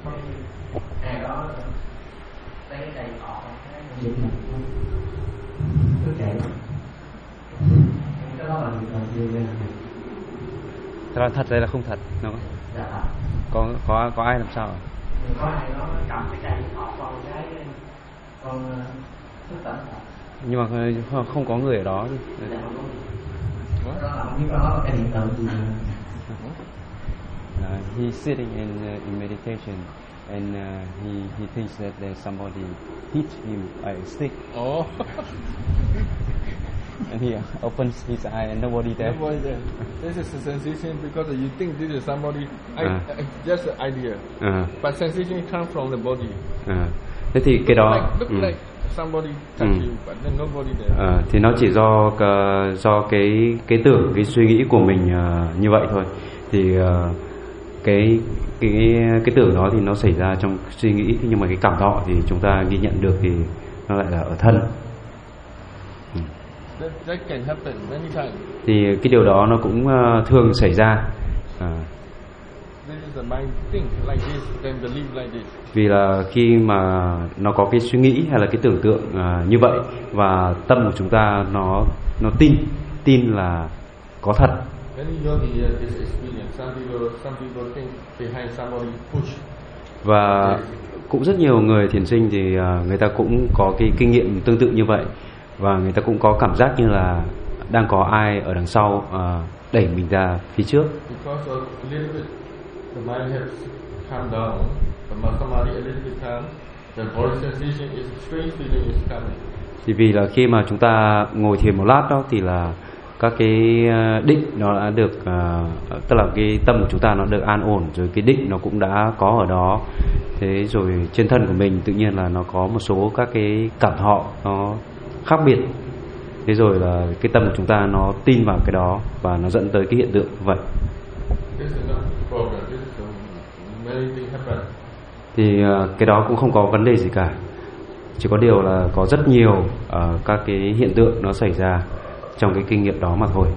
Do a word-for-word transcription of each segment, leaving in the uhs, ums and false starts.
Ngày đó cái đầy cọ cái chạy cái đó là điều gì? Thật là thật hay là không thật? Nó Dạ thật. Có có có ai làm sao à? Có ai nó cầm cái cây cọ con cái con thức tỉnh. Nhưng mà không, không có người ở đó. Dạ không có. Đó là như đó là cái hiện tượng gì? Uh, he's sitting in uh, in meditation, and uh, he he thinks that there's somebody hit him by a stick. Oh. And he opens his eye and nobody there. Nobody there. This is a sensation because you think this is somebody. I, Uh. I, just an idea. Uh, But sensation comes from the body. uh. Thế thì cái đó Like, look ừ. like somebody touch Mm. you, but then nobody there. Ờ, thì nó chỉ do uh, do cái cái tưởng, cái suy nghĩ của mình uh, như vậy thôi. Thì uh, cái cái cái tưởng đó thì nó xảy ra trong suy nghĩ, nhưng mà cái cảm thọ thì chúng ta ghi nhận được thì nó lại là ở thân. Ừ. That, that can happen many times. Thì cái điều đó nó cũng uh, thường xảy ra. À, This is the mind think like this, then believe like this. vì là khi mà nó có cái suy nghĩ hay là cái tưởng tượng uh, như vậy, và tâm của chúng ta nó nó tin tin là có thật. Many yogi have this experience. Some people, some people think behind somebody push. Và cũng rất nhiều người thiền sinh thì uh, người ta cũng có cái kinh nghiệm tương tự như vậy, và người ta cũng có cảm giác như là đang có ai ở đằng sau uh, đẩy mình ra phía trước. Because of a little bit, the mind has calmed down. The samadhi a little bit calm. The body sensation is strange feeling is coming. Thì vì là khi mà chúng ta ngồi thiền một lát đó thì là các cái định nó đã được uh, tức là cái tâm của chúng ta nó được an ổn rồi, cái định nó cũng đã có ở đó. Thế rồi trên thân của mình tự nhiên là nó có một số các cái cảm thọ nó khác biệt. Thế rồi là cái tâm của chúng ta nó tin vào cái đó và nó dẫn tới cái hiện tượng như vậy. This is not problem. This is the many things happen. Thì uh, cái đó cũng không có vấn đề gì cả. Chỉ có điều là có rất nhiều uh, các cái hiện tượng nó xảy ra trong cái kinh nghiệm đó mà thôi.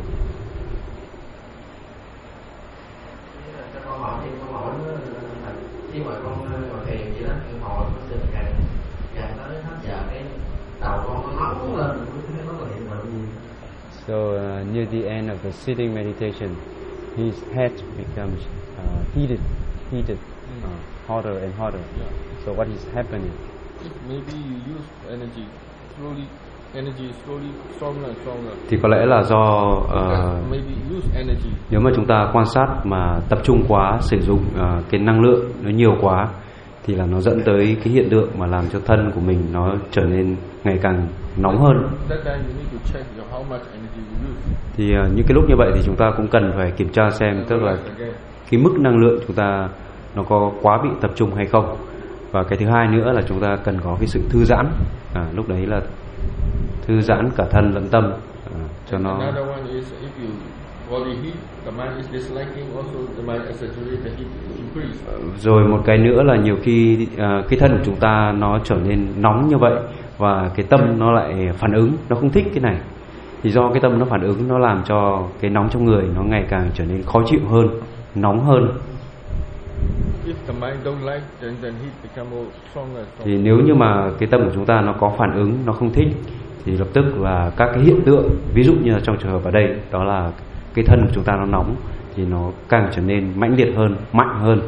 Cho con hỏi thì con hỏi nó là khi mà con ngồi thiền vậy đó, con hỏi nó sẽ càng càng tới hết giờ cái đầu con nó nóng lên, nó là hiện tượng gì? So uh, near the end of the sitting meditation, his head becomes uh, heated, heated, uh, hotter and hotter. Yeah. So what is happening? If maybe you use energy slowly, energy slowly stronger and stronger. Thì có lẽ là do Because uh, maybe use energy. nếu mà chúng ta quan sát mà tập trung quá, sử dụng uh, cái năng lượng nó nhiều quá, thì là nó dẫn tới cái hiện tượng mà làm cho thân của mình nó trở nên ngày càng nóng hơn. That time you need to check your how much energy you use. Thì uh, những cái lúc như vậy thì chúng ta cũng cần phải kiểm tra xem, tức là Again. cái mức năng lượng chúng ta nó có quá bị tập trung hay không. Và cái thứ hai nữa là chúng ta cần có cái sự thư giãn. À, lúc đấy là thư giãn cả thân lẫn tâm à, cho nó. Another one is if you body heat, the mind is disliking, also the mind exaggerate the heat increase. Rồi một cái nữa là nhiều khi à, cái thân của chúng ta nó trở nên nóng như vậy, và cái tâm nó lại phản ứng, nó không thích cái này. Thì do cái tâm nó phản ứng, nó làm cho cái nóng trong người nó ngày càng trở nên khó chịu hơn, nóng hơn. If the mind don't like, then then heat become more stronger. and stronger. Thì nếu như mà cái tâm của chúng ta nó có phản ứng, nó không thích, thì lập tức là các cái hiện tượng, ví dụ như là trong trường hợp ở đây, đó là cái thân của chúng ta nó nóng, thì nó càng trở nên mãnh liệt hơn, mạnh hơn.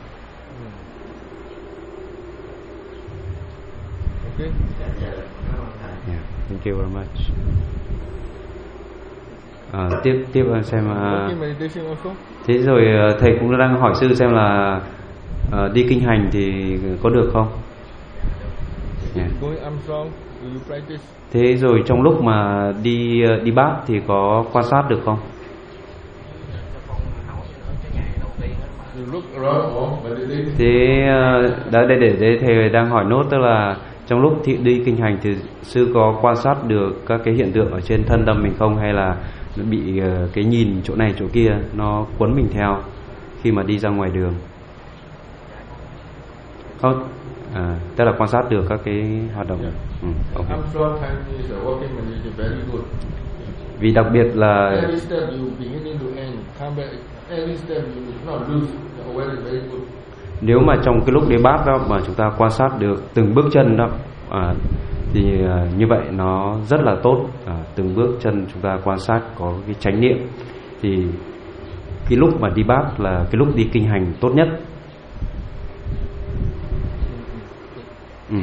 Okay. Yeah, thank you very much. À, tiếp tiếp xem. Uh, Walking meditation also. thế rồi uh, thầy cũng đang hỏi sư xem là uh, đi kinh hành thì có được không? Yeah. Going Armstrong, do you practice? Thế rồi trong lúc mà đi uh, đi bát thì có quan sát được không? You look around or meditate. Thế uh, đã để, để để thầy đang hỏi nốt, tức là trong lúc thị đi kinh hành thì sư có quan sát được các cái hiện tượng ở trên thân tâm mình không, hay là nó bị uh, cái nhìn chỗ này chỗ kia nó cuốn mình theo khi mà đi ra ngoài đường? Không, à, tức là quan sát được các cái hoạt động. Yeah. Ừ, okay. Armstrong time is a walking meditation very good. Vì đặc biệt là Every step you beginning to end, come back. Every step you not lose the awareness very good. Nếu mà trong cái lúc đi bát đó mà chúng ta quan sát được từng bước chân đó, à, thì à, như vậy nó rất là tốt. À, từng bước chân chúng ta quan sát có cái chánh niệm, thì cái lúc mà đi bát là cái lúc đi kinh hành tốt nhất. Ừ.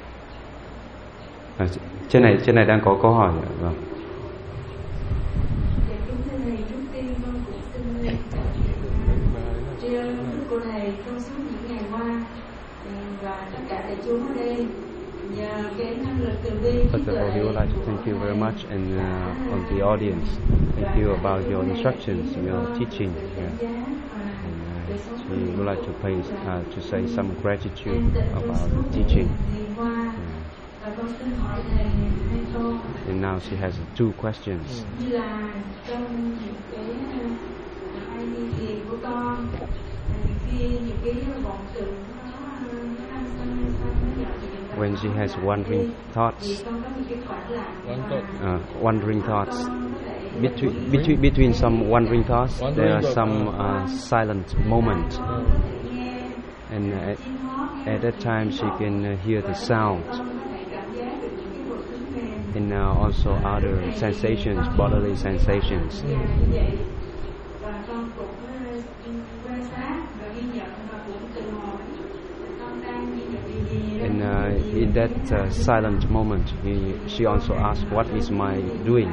À, trên này trên này đang có câu hỏi. Vâng. Cô thầy trong suốt những ngày qua và tất cả đại chúng ở đây nhờ cái năng lực từ bi. First of all, we would like to thank you very much, and uh, on the audience, thank you about your instructions, your teaching here. And uh, we would like to pay, uh, to say some gratitude about the teaching. Yeah. And now she has two questions. Như là trong những cái hay đi thiền của con, khi những cái vọng tưởng nó nó đang sân sân nó dạo thì When she has wandering thoughts, uh, wandering thoughts, between, between between some wandering thoughts, there are some uh, silent moments, and at, at that time she can uh, hear the sound, and uh, also other sensations, bodily sensations. And uh, in that uh, silent moment, he, she also asked, "What is my doing?"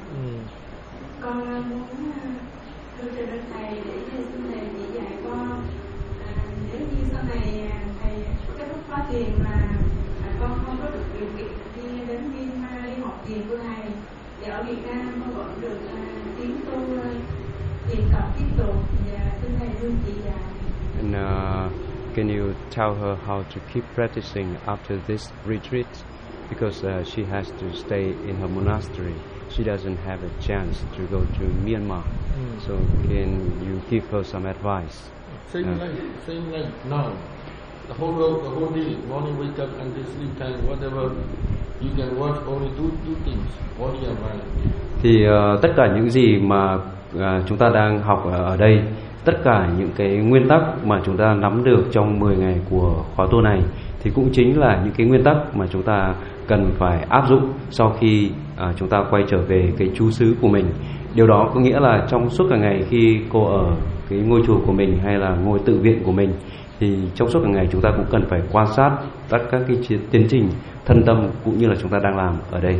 And uh, can you tell her how to keep practicing after this retreat? Because uh, she has to stay in her monastery. She doesn't have a chance to go to Myanmar. Mm. So can you give her some advice? Same uh, like same like now. The whole world, the whole day, morning wake up until sleep time, whatever. You can watch only two two things, body and mind. Thì uh, tất cả những gì mà uh, chúng ta đang học ở, ở đây, tất cả những cái nguyên tắc mà chúng ta nắm được trong mười ngày của khóa tu này thì cũng chính là những cái nguyên tắc mà chúng ta cần phải áp dụng sau khi à, chúng ta quay trở về cái trú xứ của mình. Điều đó có nghĩa là trong suốt cả ngày khi cô ở cái ngôi chùa của mình hay là ngôi tự viện của mình, thì trong suốt cả ngày chúng ta cũng cần phải quan sát tất các cái tiến trình thân tâm cũng như là chúng ta đang làm ở đây.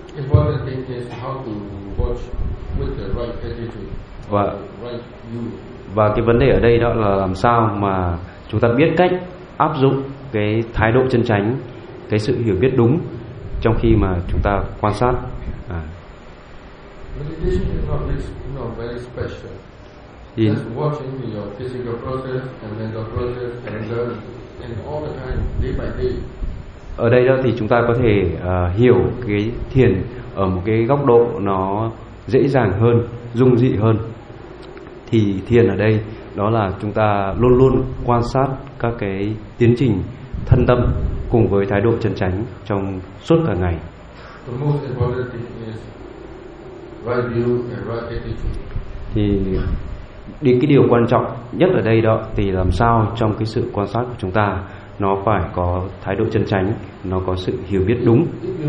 Và và cái vấn đề ở đây đó là làm sao mà chúng ta biết cách áp dụng cái thái độ chân chánh, cái sự hiểu biết đúng trong khi mà chúng ta quan sát. À. Thì ở đây đó thì chúng ta có thể uh, hiểu cái thiền ở một cái góc độ nó dễ dàng hơn, dung dị hơn. Thì thiền ở đây đó là chúng ta luôn luôn quan sát các cái tiến trình thân tâm cùng với thái độ chân chánh trong suốt cả ngày. Thì đi cái điều quan trọng nhất ở đây đó thì làm sao trong cái sự quan sát của chúng ta nó phải có thái độ chân chánh, nó có sự hiểu biết đúng.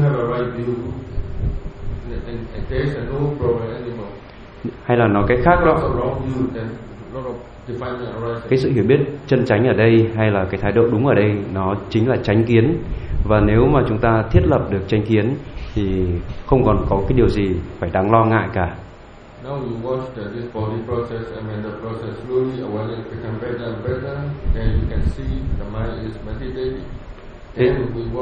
Hay là nói cách khác đó, cái sự hiểu biết chân chánh ở đây hay là cái thái độ đúng ở đây nó chính là chánh kiến. Và nếu mà chúng ta thiết lập được chánh kiến thì không còn có cái điều gì phải đáng lo ngại cả. Thế,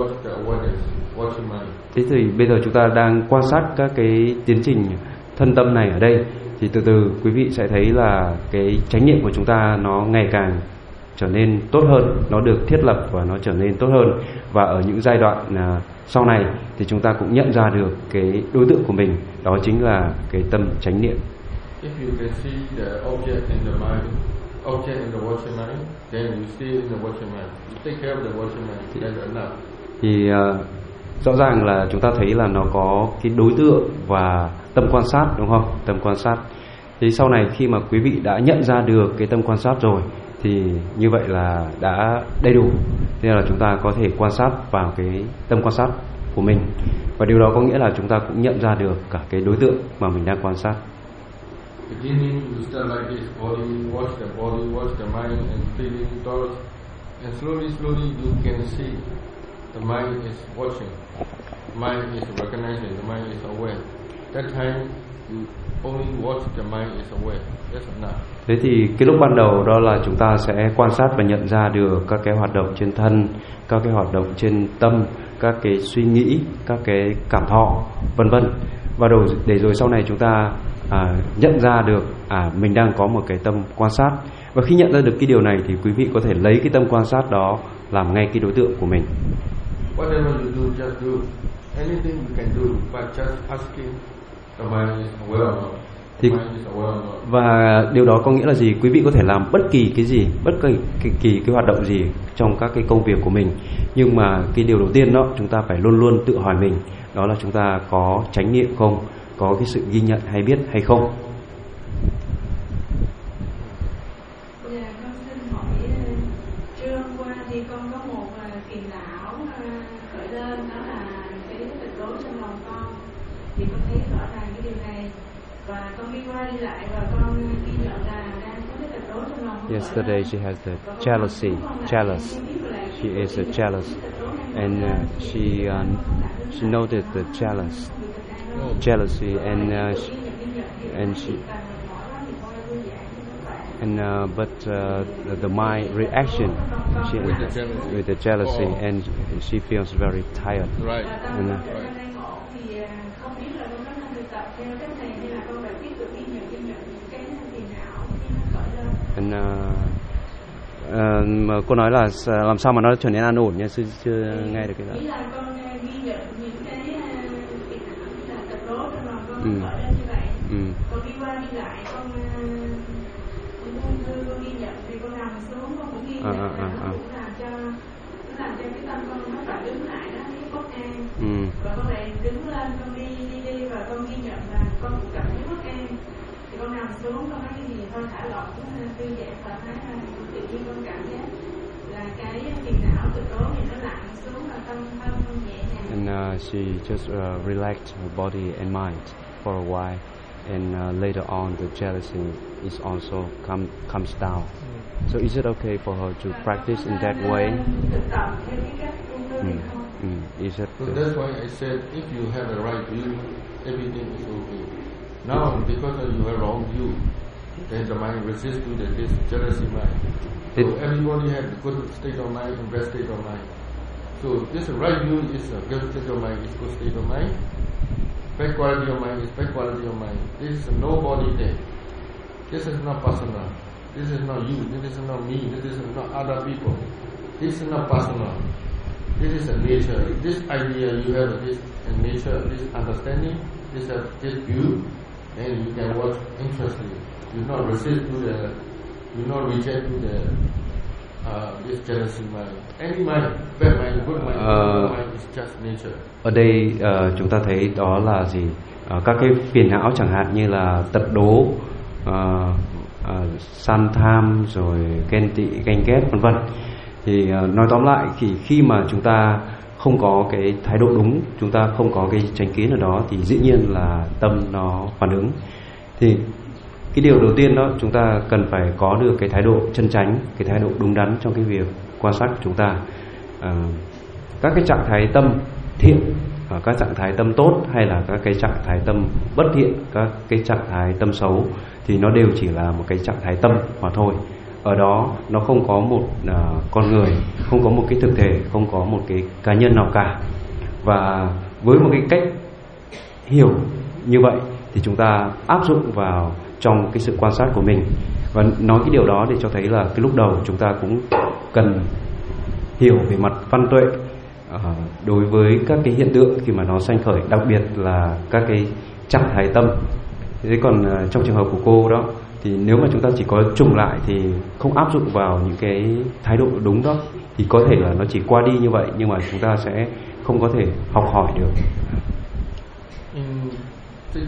thế thì bây giờ chúng ta đang quan sát các cái tiến trình thân tâm này ở đây, thì từ từ quý vị sẽ thấy là cái chánh niệm của chúng ta nó ngày càng trở nên tốt hơn, nó được thiết lập và nó trở nên tốt hơn. Và ở những giai đoạn à, sau này thì chúng ta cũng nhận ra được cái đối tượng của mình, đó chính là cái tâm chánh niệm. Thì uh, rõ ràng là chúng ta thấy là nó có cái đối tượng và tâm quan sát, đúng không? Tâm quan sát. Thì sau này khi mà quý vị đã nhận ra được cái tâm quan sát rồi thì như vậy là đã đầy đủ. Thế nên là chúng ta có thể quan sát vào cái tâm quan sát của mình, và điều đó có nghĩa là chúng ta cũng nhận ra được cả cái đối tượng mà mình đang quan sát. Beginning, you start like this: body, watch the body, watch the mind, and feeling thoughts, and slowly, slowly you can see the mind is watching, mind is recognizing, the mind is aware. That time you only watch the mind is aware. That's enough. Thế thì cái lúc ban đầu đó là chúng ta sẽ quan sát và nhận ra được các cái hoạt động trên thân, các cái hoạt động trên tâm, các cái suy nghĩ, các cái cảm thọ, vân vân. Và đầu để rồi sau này chúng ta à, nhận ra được à mình đang có một cái tâm quan sát. Và khi nhận ra được cái điều này thì quý vị có thể lấy cái tâm quan sát đó làm ngay cái đối tượng của mình. Whatever you do, just do. Anything you can do, but just asking the mind is aware or not. Thì, và điều đó có nghĩa là gì? Quý vị có thể làm bất kỳ cái gì, bất kỳ cái, kỳ cái hoạt động gì trong các cái công việc của mình, nhưng mà cái điều đầu tiên đó chúng ta phải luôn luôn tự hỏi mình, đó là chúng ta có chánh niệm không, có cái sự ghi nhận hay biết hay không. Dạ, con xin hỏi, trưa hôm qua thì con có một phiền não khởi lên, đó là cái tịch đố trong lòng con, thì con thấy rõ ràng cái điều này. Và con đi qua đi lại và con ghi nhận là đang có cái tật đố trong lòng. Yesterday she has the jealousy, jealous. She is a jealous, and uh, she uh, she noted the jealous, jealousy, and uh, she, and she and uh, but uh, the, the mind reaction she, with the jealousy, with the jealousy oh. and she feels very tired. Right. And, uh, right. And, uh, uh, mà cô nói là làm sao mà nó trở nên an ổn nha, sư chưa nghe được cái đó. Là con ghi nhận những cái phiền não như là tật đố trong lòng con ừ. khởi lên như vậy. Ừ. Con đi qua đi lại con cũng con ghi nhận, thì con nằm xuống con cũng ghi nhận, à, à, à. Nó cũng làm cho nó làm cho cái tâm con nó phải đứng lại, nó thấy bất an. Ừ. Và con lại đứng lên, con đi đi đi và con ghi nhận là con cũng cảm thấy bất an. Thì con nằm xuống, con nói cái gì thôi thả lỏng, thư giãn thoải mái, tự nhiên con cảm giác là cái phiền não từ đó thì nó lặng xuống và tâm thân nhẹ nhàng. And uh, she just uh, relaxed her body and mind for a while, and uh, later on the jealousy is also come comes down. So is it okay for her to practice in that way? Mm. Mm. Is it? So that's why I said if you have the right view, everything is okay. Now, because you have wrong view, then the mind resists to the, this jealousy mind. So it, everybody has a good state of mind and bad state of mind. So this right view is a good state of mind, is good state of mind. Bad quality of mind is bad quality of mind. This is nobody there. This is not personal. This is not you. This is not me. This is not other people. This is not personal. This is a nature. This idea you have, this nature, this understanding, this uh, this view. And you can watch interestingly. You not resist to the, you not reject to the uh, this jealousy mind. Any mind, bad mind, good mind, uh, good mind is just nature. Ở đây uh, chúng ta thấy đó là gì? Uh, các cái phiền não chẳng hạn như là tật đố, uh, uh, sân tham, rồi ghen tị, ganh ghét, vân vân. Thì uh, nói tóm lại thì khi mà chúng ta không có cái thái độ đúng, chúng ta không có cái chánh kiến ở đó thì dĩ nhiên là tâm nó phản ứng. Thì cái điều đầu tiên đó chúng ta cần phải có được cái thái độ chân chánh, cái thái độ đúng đắn trong cái việc quan sát của chúng ta. À, các cái trạng thái tâm thiện, các trạng thái tâm tốt hay là các cái trạng thái tâm bất thiện, các cái trạng thái tâm xấu thì nó đều chỉ là một cái trạng thái tâm mà thôi. Ở đó nó không có một uh, con người, không có một cái thực thể, không có một cái cá nhân nào cả. Và với một cái cách hiểu như vậy thì chúng ta áp dụng vào trong cái sự quan sát của mình. Và nói cái điều đó để cho thấy là cái lúc đầu chúng ta cũng cần hiểu về mặt văn tuệ uh, đối với các cái hiện tượng khi mà nó sanh khởi, đặc biệt là các cái trạng thái tâm. Thế còn uh, trong trường hợp của cô đó thì nếu mà chúng ta chỉ có trùng lại thì không áp dụng vào những cái thái độ đúng đó thì có thể là nó chỉ qua đi như vậy, nhưng mà chúng ta sẽ không có thể học hỏi được. In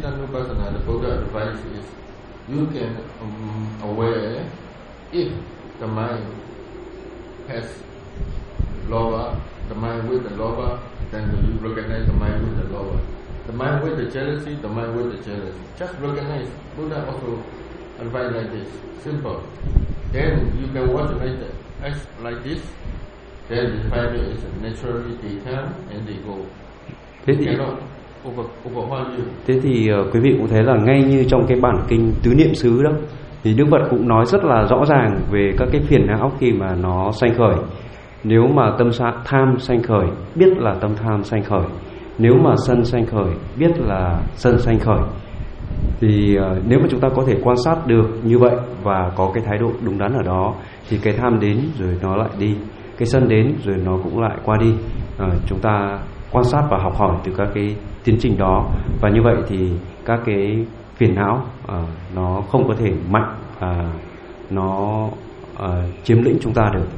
Chaitanya-nupassana, the Buddha advice is you can um, aware if the mind has lover, the mind with the lover, then you recognize the mind with the lover. The mind with the jealousy, the mind with the jealousy. Just recognize. Buddha also advise like this, simple. Then you can watch like that, like this. Then the five is naturally they come and they go. Thế thì, thế thì uh, quý vị cũng thấy là ngay như trong cái bản kinh Tứ Niệm xứ đó, thì Đức Phật cũng nói rất là rõ ràng về các cái phiền não khi mà nó sanh khởi. Nếu mà tâm tham sanh khởi, biết là tâm tham sanh khởi. Nếu mà sân sanh khởi, biết là sân sanh khởi. Thì uh, nếu mà chúng ta có thể quan sát được như vậy và có cái thái độ đúng đắn ở đó, thì cái tham đến rồi nó lại đi, cái sân đến rồi nó cũng lại qua đi. uh, Chúng ta quan sát và học hỏi từ các cái tiến trình đó, và như vậy thì các cái phiền não uh, nó không có thể mạnh và uh, nó uh, chiếm lĩnh chúng ta được.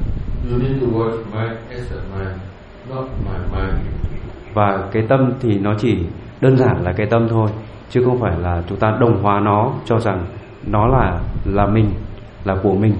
Và cái tâm thì nó chỉ đơn giản là cái tâm thôi, chứ không phải là chúng ta đồng hóa nó cho rằng nó là là mình, là của mình.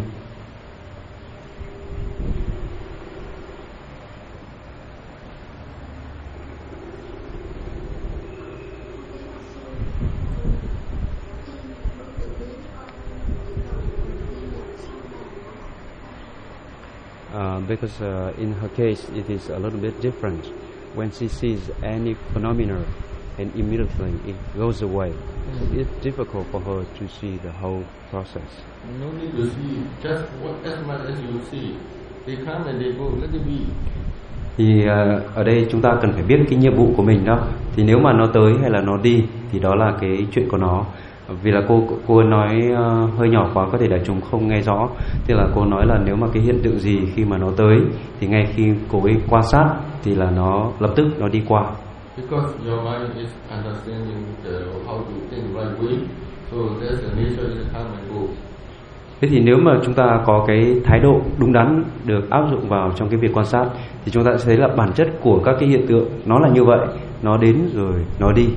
Uh, because uh, in her case it is a little bit different. When she sees any phenomena and immediately it goes away, mm. so it's difficult for her to see the whole process. No need to see, just what, as much as you see. They come and they go, let it be. Thì uh, ở đây chúng ta cần phải biết cái nhiệm vụ của mình đó. Thì nếu mà nó tới hay là nó đi thì đó là cái chuyện của nó. Vì là cô cô nói uh, hơi nhỏ quá, có thể đại chúng không nghe rõ. Tức là cô nói là nếu mà cái hiện tượng gì khi mà nó tới thì ngay khi cô ấy quan sát thì là nó lập tức nó đi qua. Because your mind is understanding the, how to think right way, so there's a nature is come and go. Thế thì nếu mà chúng ta có cái thái độ đúng đắn được áp dụng vào trong cái việc quan sát thì chúng ta sẽ thấy là bản chất của các cái hiện tượng nó là như vậy, nó đến rồi nó đi.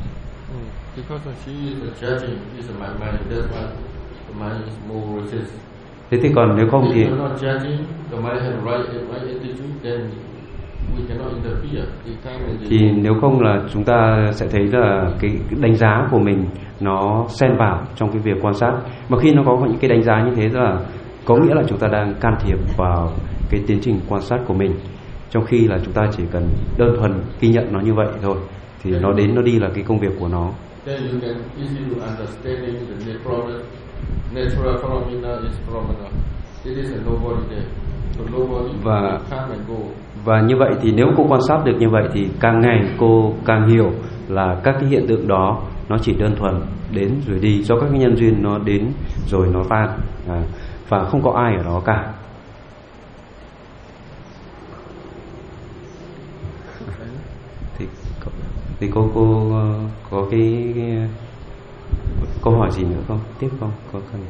Thế thì còn nếu không thì thì nếu không là chúng ta sẽ thấy là cái đánh giá của mình nó xen vào trong cái việc quan sát. Mà khi nó có những cái đánh giá như thế là có nghĩa là chúng ta đang can thiệp vào cái tiến trình quan sát của mình, trong khi là chúng ta chỉ cần đơn thuần ghi nhận nó như vậy thôi, thì nó đến nó đi là cái công việc của nó. Và và như vậy thì nếu cô quan sát được như vậy thì càng ngày cô càng hiểu là các cái hiện tượng đó nó chỉ đơn thuần đến rồi đi, do các cái nhân duyên nó đến rồi nó tan, à, và không có ai ở đó cả. Thì, thì cô cô có cái, cái câu hỏi gì nữa không? Tiếp không? Có cần.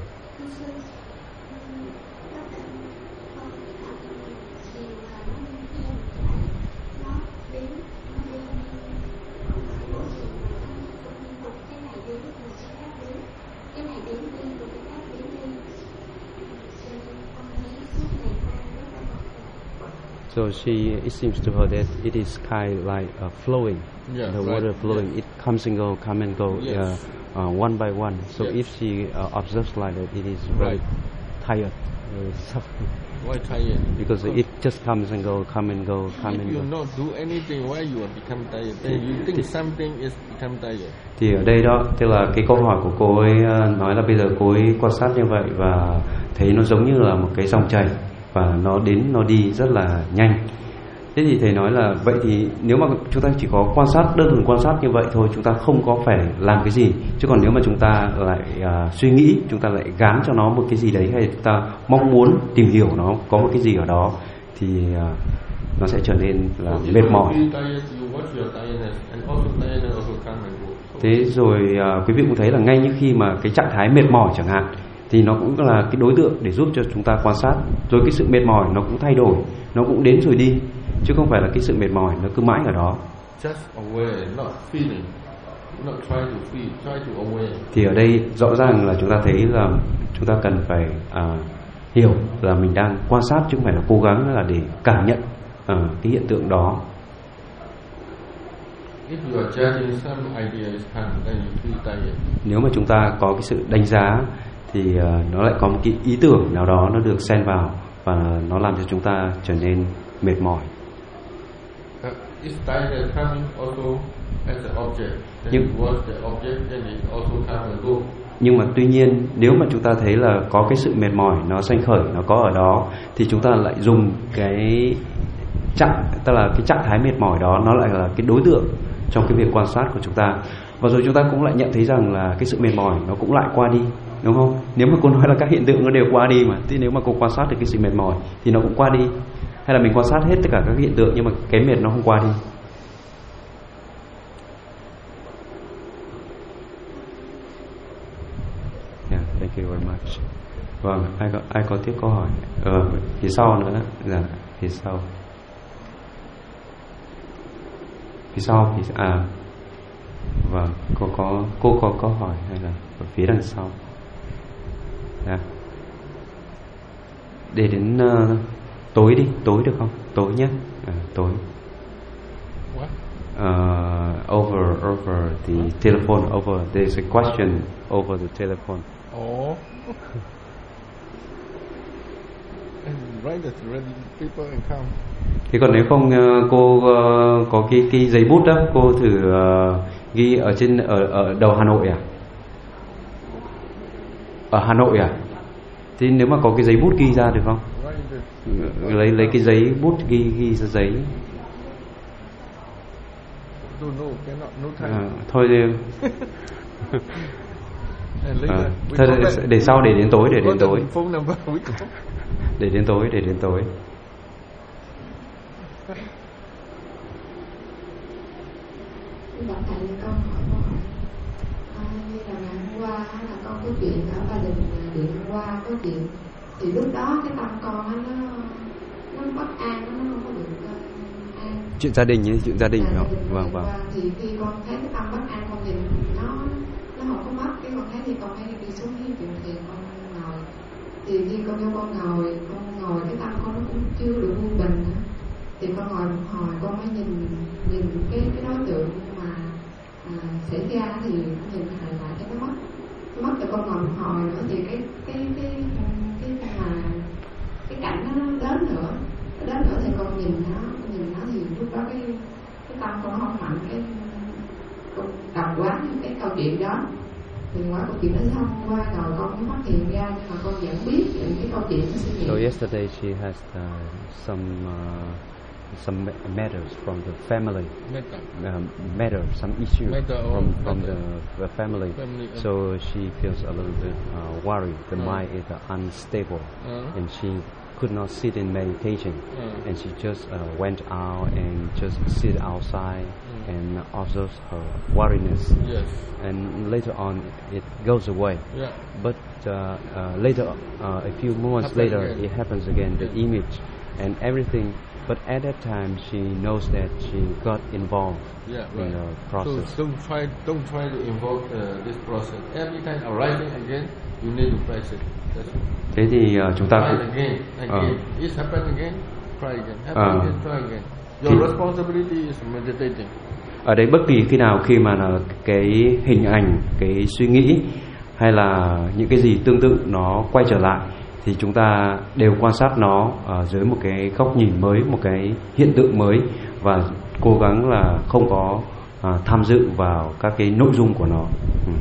So she, it seems to her that it is kind of like uh, flowing, yeah, the right. water flowing. Yeah. It comes and go, come and go, yes. uh, uh, one by one. So yes. if she uh, observes like that, it is very right. tired, very suffering. Why tired? Because, because it just comes and go, come and go, come if and you go. not do anything, why you become tired? Then you think something is become tired. Thì ở đây đó, tức là cái câu hỏi của cô ấy nói là bây giờ cô ấy quan sát như vậy và thấy nó giống như là một cái dòng chảy và nó đến nó đi rất là nhanh. Thế thì thầy nói là vậy thì nếu mà chúng ta chỉ có quan sát, đơn thuần quan sát như vậy thôi, chúng ta không có phải làm cái gì. Chứ còn nếu mà chúng ta lại uh, suy nghĩ, chúng ta lại gán cho nó một cái gì đấy, hay chúng ta mong muốn tìm hiểu nó có một cái gì ở đó, thì uh, nó sẽ trở nên là mệt mỏi. Thế rồi uh, quý vị cũng thấy là ngay như khi mà cái trạng thái mệt mỏi chẳng hạn, thì nó cũng là cái đối tượng để giúp cho chúng ta quan sát. Rồi cái sự mệt mỏi nó cũng thay đổi, nó cũng đến rồi đi, chứ không phải là cái sự mệt mỏi nó cứ mãi ở đó. Thì ở đây rõ ràng là chúng ta thấy là chúng ta cần phải uh, hiểu là mình đang quan sát chứ không phải là cố gắng là để cảm nhận uh, cái hiện tượng đó. Nếu mà chúng ta có cái sự đánh giá thì uh, nó lại có một cái ý tưởng nào đó nó được xen vào và nó làm cho chúng ta trở nên mệt mỏi. Nhưng, nhưng mà tuy nhiên nếu mà chúng ta thấy là có cái sự mệt mỏi nó sanh khởi, nó có ở đó, thì chúng ta lại dùng cái trạng, tức là cái trạng thái mệt mỏi đó nó lại là cái đối tượng trong cái việc quan sát của chúng ta. Và rồi chúng ta cũng lại nhận thấy rằng là cái sự mệt mỏi nó cũng lại qua đi, đúng không? Nếu mà cô nói là các hiện tượng nó đều qua đi mà, thì nếu mà cô quan sát được cái sự mệt mỏi thì nó cũng qua đi. Hay là mình quan sát hết tất cả các hiện tượng nhưng mà cái mệt nó không qua đi. Yeah, thank you very much. Vâng, ai có, ai có tiếp câu hỏi? Ờ, phía sau nữa. Dạ, phía sau. Phía sau, phía, à, vâng, cô có, cô có câu hỏi hay là ở phía đằng sau? Dạ. Để đến uh, tối đi, tối được không? Tối nhé, à, tối. What? Uh, over, over the telephone, over. There's a question over the telephone. Oh. And write it ready paper and come. Thế còn nếu không cô uh, có cái cái giấy bút đó, cô thử uh, ghi ở trên ở ở đầu Hà Nội à? Ở Hà Nội à? Thế nếu mà có cái giấy bút ghi ra được không? Lấy lấy cái giấy bút ghi ghi ra giấy. À, thôi đi. À, thôi để, để sau để đến tối để đến tối. Để đến tối để đến tối. Bạn thầy con hỏi câu hỏi à, như là ngày hôm qua là con có chuyện ở gia đình điện qua có chuyện thì lúc đó cái tâm con nó nó bất an, nó không có được uh, an. Chuyện gia đình nhé, chuyện gia đình đó. Vâng vâng. Thì khi con thấy cái tâm bất an, con nhìn nó nó không có mất, cái con thấy thì con phải đi xuống cái chuyện thiền con ngồi. Thì khi con vô con ngồi, con ngồi cái tâm con nó cũng chưa được vui bình nữa. Thì con ngồi một hồi con mới nhìn nhìn cái cái đối tượng mà à, xảy ra thì nhìn lại lại cho nó mất nó mất rồi con ngồi một hồi nữa thì cái cái cái cái cái mà cái cảnh nó đến nữa nó đến nữa thì con nhìn nó nhìn nó thì lúc đó cái cái tâm con không mạnh, cái con đọc quán cái câu chuyện đó thì ngoài câu chuyện đó xong qua rồi con mới phát hiện ra, nhưng mà con vẫn biết cái câu chuyện nó sẽ. So yesterday she has uh, some uh, some matters from the family, uh, matter, some issue from from the, the family. family. So she feels a little bit uh, worried. The uh. mind is uh, unstable, uh. and she could not sit in meditation. Uh. And she just uh, went out and just sit outside uh. and observes her worriness. Yes. And later on, it goes away. Yeah. But uh, uh, later, uh, a few moments Happen later, again. It happens again. The yeah. image and everything. But at that time, she knows that she got involved yeah, in right. the process. So don't try, don't try to involve uh, this process. Every time arising again, you need to practice. Thế thì uh, chúng ta try again, again. Uh, It's happened again, try again. Happen uh, again, try again. Your thì, responsibility is meditating. Ở đây bất kỳ khi nào khi mà là cái hình ảnh, cái suy nghĩ hay là những cái gì tương tự nó quay trở lại, thì chúng ta đều quan sát nó ở dưới một cái góc nhìn mới, một cái hiện tượng mới, và cố gắng là không có à, tham dự vào các cái nội dung của nó. Ừ.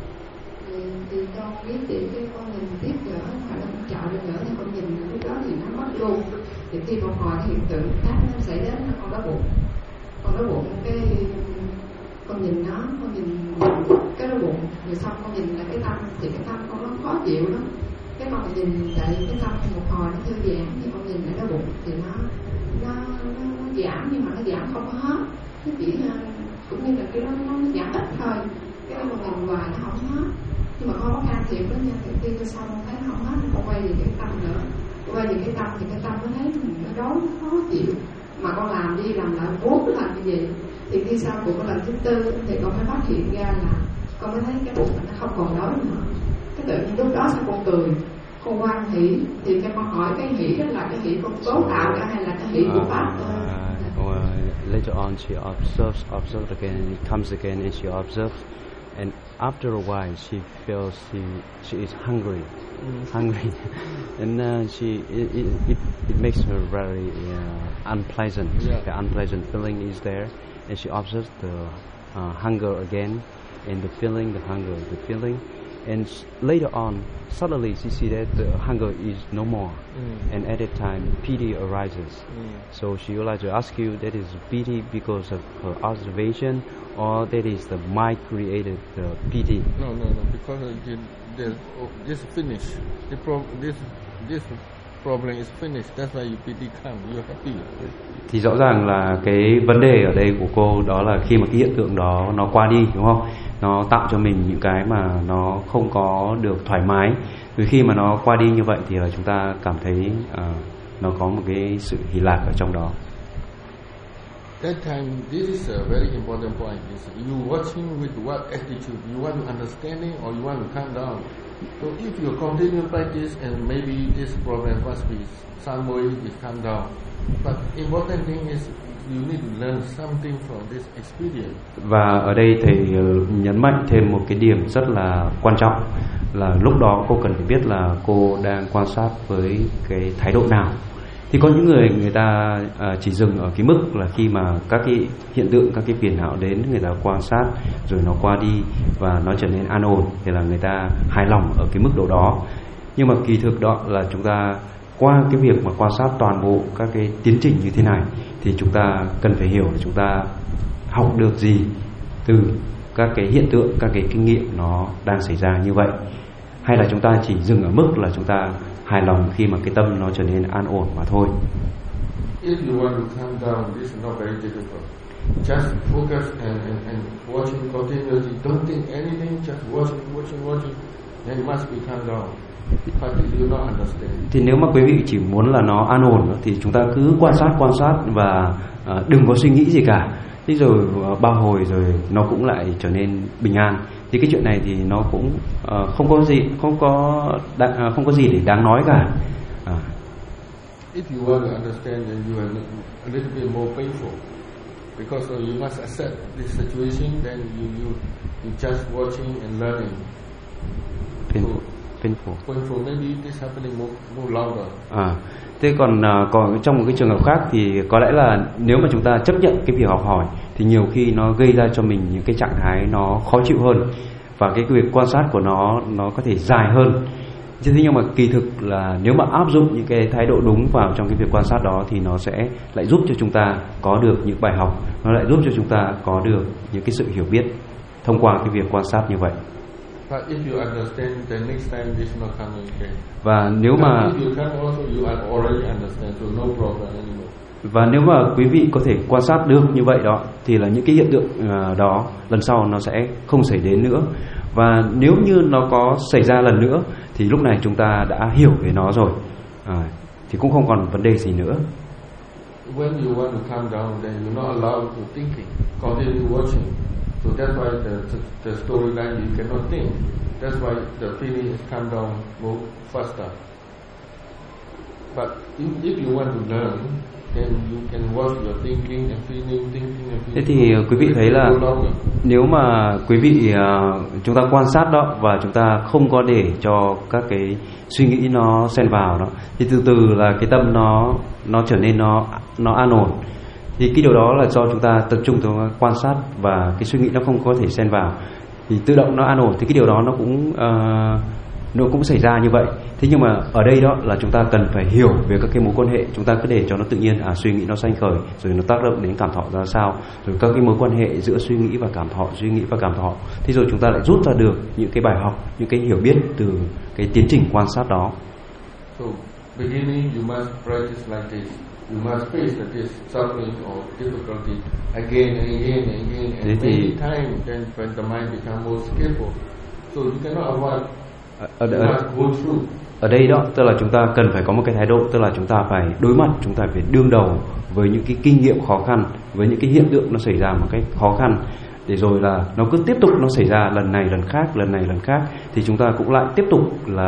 Thì, thì con biết thì cái con nhìn tiếp nữa, mà nó không chọn được nữa thì con nhìn lúc đó thì nó mất luôn. Thì khi một hồi hiện tượng khác nó xảy đến, con đói bụng, con đói bụng cái con nhìn nó, con nhìn, nhìn cái đói bụng, rồi xong con nhìn lại cái tâm, thì cái tâm con nó khó chịu lắm. Cái con nhìn lại cái tâm một hồi nó thư giãn, thì con nhìn lại đau bụng thì nó nó, nó, nó giảm, nhưng mà nó giảm không có hết, nó chỉ cũng như là cái đó nó, nó giảm ít thôi. Cái đó con nhìn hoài nó không hết, nhưng mà con có can thiệp đó nha. Thì khi tôi xong con thấy nó không hết, con quay về cái tâm nữa, quay về cái tâm thì cái tâm nó thấy nó đói, nó khó chịu, mà con làm đi làm lại bốn lần như vậy. Thì khi sau của cái lần thứ tư thì con mới phát hiện ra là con mới thấy cái bụng nó không còn đói nữa. Cái tự nhiên lúc đó sao con cười, con hoan hỷ, thì cho con hỏi cái hỷ đó là cái hỷ con tố tạo ra hay là cái hỷ của pháp? Uh, or later on she observes, observes again, and it comes again, and she observes, and after a while she feels she she is hungry, mm. hungry, and uh, she it, it it it makes her very uh, unpleasant. Yeah. The unpleasant feeling is there, and she observes the uh, hunger again, and the feeling, the hunger, the feeling. And later on, suddenly she sees that the hunger is no more, mm. and at that time pity arises. Mm. So she would like to ask you, that is pity because of her observation, or that is the mind created the pity? No, no, no. Because the, the, oh, this finish, the pro, this this problem is finished. That's why you pity come. You're happy. Thì rõ ràng là cái vấn đề ở đây của cô đó là khi mà cái hiện tượng đó nó qua đi, đúng không? Nó tạo cho mình những cái mà nó không có được thoải mái. Vì khi mà nó qua đi như vậy thì là chúng ta cảm thấy uh, nó có một cái sự hỷ lạc ở trong đó. That time, this is a very important point. Is you watching with what attitude? You want to understanding or you want to calm down? So if you continue practice and maybe this problem must be some way it calm down. But important thing is you need to learn something from this experience. Và ở đây thầy nhấn mạnh thêm một cái điểm rất là quan trọng là lúc đó cô cần phải biết là cô đang quan sát với cái thái độ nào. Thì có những người người ta chỉ dừng ở cái mức là khi mà các cái hiện tượng, các cái phiền não đến, người ta quan sát rồi nó qua đi và nó trở nên an ổn, thì là người ta hài lòng ở cái mức độ đó. Nhưng mà kỳ thực đó là chúng ta qua cái việc mà quan sát toàn bộ các cái tiến trình như thế này thì chúng ta cần phải hiểu là chúng ta học được gì từ các cái hiện tượng, các cái kinh nghiệm nó đang xảy ra như vậy, hay là chúng ta chỉ dừng ở mức là chúng ta hài lòng khi mà cái tâm nó trở nên an ổn mà thôi. If you want to calm down, this is not very difficult. Just focus and, and, and watching continuously. Don't think anything. Just watching, watching, watching. Then you must be calm down. But you not understand. Thì nếu mà quý vị chỉ muốn là nó an ổn thì chúng ta cứ quan sát, quan sát và uh, đừng có suy nghĩ gì cả. Thế rồi uh, bao hồi rồi nó cũng lại trở nên bình an. Thì cái chuyện này thì nó cũng uh, không có gì, không có đa, uh, không có gì để đáng nói cả. Uh. If you want to understand, then you are a little bit more painful, because uh, you must accept this situation. Then you you you just watching and learning. Painful. So, painful. Painful. Maybe this happening more more longer. À, thế còn uh, còn trong một cái trường hợp khác thì có lẽ là nếu mà chúng ta chấp nhận cái việc học hỏi thì nhiều khi nó gây ra cho mình những cái trạng thái nó khó chịu hơn, và cái việc quan sát của nó nó có thể dài hơn. Thế nhưng mà kỳ thực là nếu mà áp dụng những cái thái độ đúng vào trong cái việc quan sát đó thì nó sẽ lại giúp cho chúng ta có được những bài học, nó lại giúp cho chúng ta có được những cái sự hiểu biết thông qua cái việc quan sát như vậy. But if you understand, the next time this not coming again. Và nếu mà if you can also, you already understand, so no problem anymore. Và nếu mà quý vị có thể quan sát được như vậy đó thì là những cái hiện tượng uh, đó lần sau nó sẽ không xảy đến nữa. Và nếu như nó có xảy ra lần nữa thì lúc này chúng ta đã hiểu về nó rồi, à, thì cũng không còn vấn đề gì nữa. When you want to calm down, then you're not allowed to thinking, continue watching. So that's why the the, the storyline you cannot think. That's why the feeling is calm down more faster. But if, if you want to learn, then you can watch your thinking and feeling, thinking and feeling. Thế thì quý vị thấy là nếu mà quý vị uh, chúng ta quan sát đó và chúng ta không có để cho các cái suy nghĩ nó xen vào đó, thì từ từ là cái tâm nó nó trở nên nó nó an ổn. Thì cái điều đó là do chúng ta tập trung vào quan sát và cái suy nghĩ nó không có thể xen vào, thì tự động nó an ổn. Thì cái điều đó nó cũng uh, nó cũng xảy ra như vậy. Thế nhưng mà ở đây đó là chúng ta cần phải hiểu về các cái mối quan hệ. Chúng ta cứ để cho nó tự nhiên, à suy nghĩ nó sanh khởi rồi nó tác động đến cảm thọ ra sao, rồi các cái mối quan hệ giữa suy nghĩ và cảm thọ, suy nghĩ và cảm thọ. Thế rồi chúng ta lại rút ra được những cái bài học, những cái hiểu biết từ cái tiến trình quan sát đó. So beginning you must practice like this. You must face this suffering or difficulty again and again and again and many times. Then when the mind becomes more skillful, so you cannot avoid. Ở, ở, ở đây đó tức là chúng ta cần phải có một cái thái độ, tức là chúng ta phải đối mặt, chúng ta phải đương đầu với những cái kinh nghiệm khó khăn, với những cái hiện tượng nó xảy ra một cách khó khăn, để rồi là nó cứ tiếp tục nó xảy ra lần này lần khác, lần này lần khác, thì chúng ta cũng lại tiếp tục là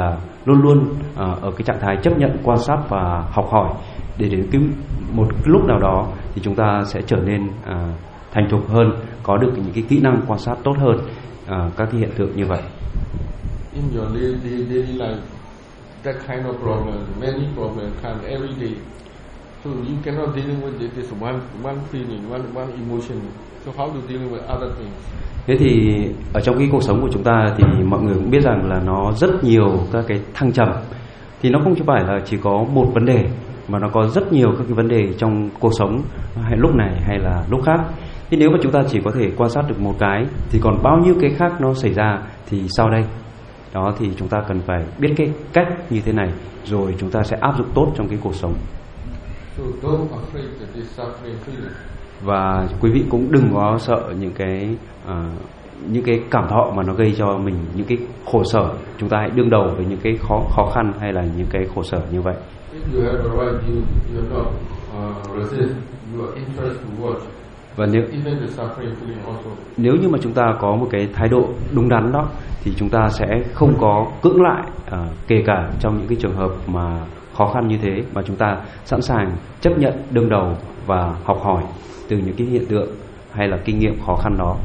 luôn luôn à, ở cái trạng thái chấp nhận quan sát và học hỏi, để đến cái một cái lúc nào đó thì chúng ta sẽ trở nên à, thành thục hơn, có được những cái kỹ năng quan sát tốt hơn à, các cái hiện tượng như vậy. In your daily, daily life, that kind of problem, many problems come every day. So you cannot deal with this one one feeling, one one emotion. So how to deal with other things? Thế thì ở trong cái cuộc sống của chúng ta thì mọi người cũng biết rằng là nó rất nhiều các cái thăng trầm. Thì nó không chỉ phải là chỉ có một vấn đề, mà nó có rất nhiều các cái vấn đề trong cuộc sống, hay lúc này hay là lúc khác. Thì nếu mà chúng ta chỉ có thể quan sát được một cái thì còn bao nhiêu cái khác nó xảy ra thì sau đây. Đó thì chúng ta cần phải biết cái cách như thế này, rồi chúng ta sẽ áp dụng tốt trong cái cuộc sống. So don't afraid that this suffering feeling. Và quý vị cũng đừng có sợ những cái uh, những cái cảm thọ mà nó gây cho mình những cái khổ sở. Chúng ta hãy đương đầu với những cái khó khó khăn hay là những cái khổ sở như vậy. If you have the right view, you are not uh, resist. You are interested to watch. Và nếu even the suffering feeling also. Nếu như mà chúng ta có một cái thái độ đúng đắn đó thì chúng ta sẽ không có cưỡng lại, uh, kể cả trong những cái trường hợp mà khó khăn như thế, mà chúng ta sẵn sàng chấp nhận đương đầu và học hỏi từ những cái hiện tượng hay là kinh nghiệm khó khăn đó.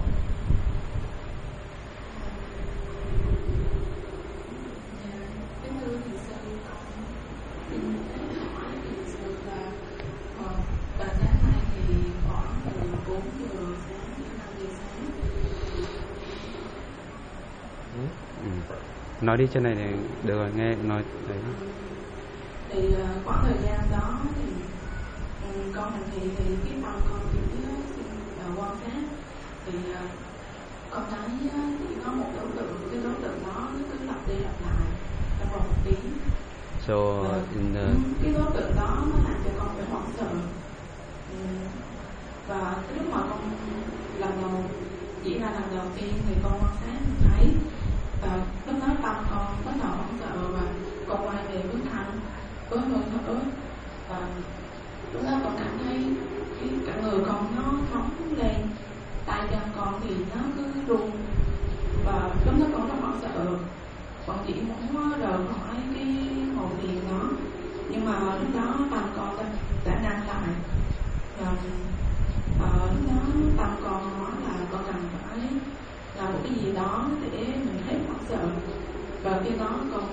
Nói đi trên này thì được rồi, nghe nói đấy. Thì uh, khoảng thời gian đó thì um, con mình thì thì cái tâm con chỉ uh, quan sát thì uh, con thấy uh, chỉ có một đối tượng, cái đối tượng đó nó cứ lặp đi lặp lại trong vòng một tiếng. So uh, in the... cái đối tượng đó nó làm cho con phải hoảng sợ. Um, và cái lúc mà con lần đầu chỉ ra lần đầu tiên thì con quan sát thấy, và lúc đó tâm con bắt đầu hoảng sợ và con quay về hướng thanh với hơi thở, và lúc đó con cảm thấy cái cả người con nó nóng lên, tay chân con thì nó cứ run, và lúc đó con rất hoảng sợ, con chỉ muốn rời khỏi cái ngồi thiền đó, nhưng mà lúc đó tâm con đã, đã nặng lại, và uh, lúc đó tâm con nói là con cần phải làm một cái gì đó để mình hết hoảng sợ. Và khi đó con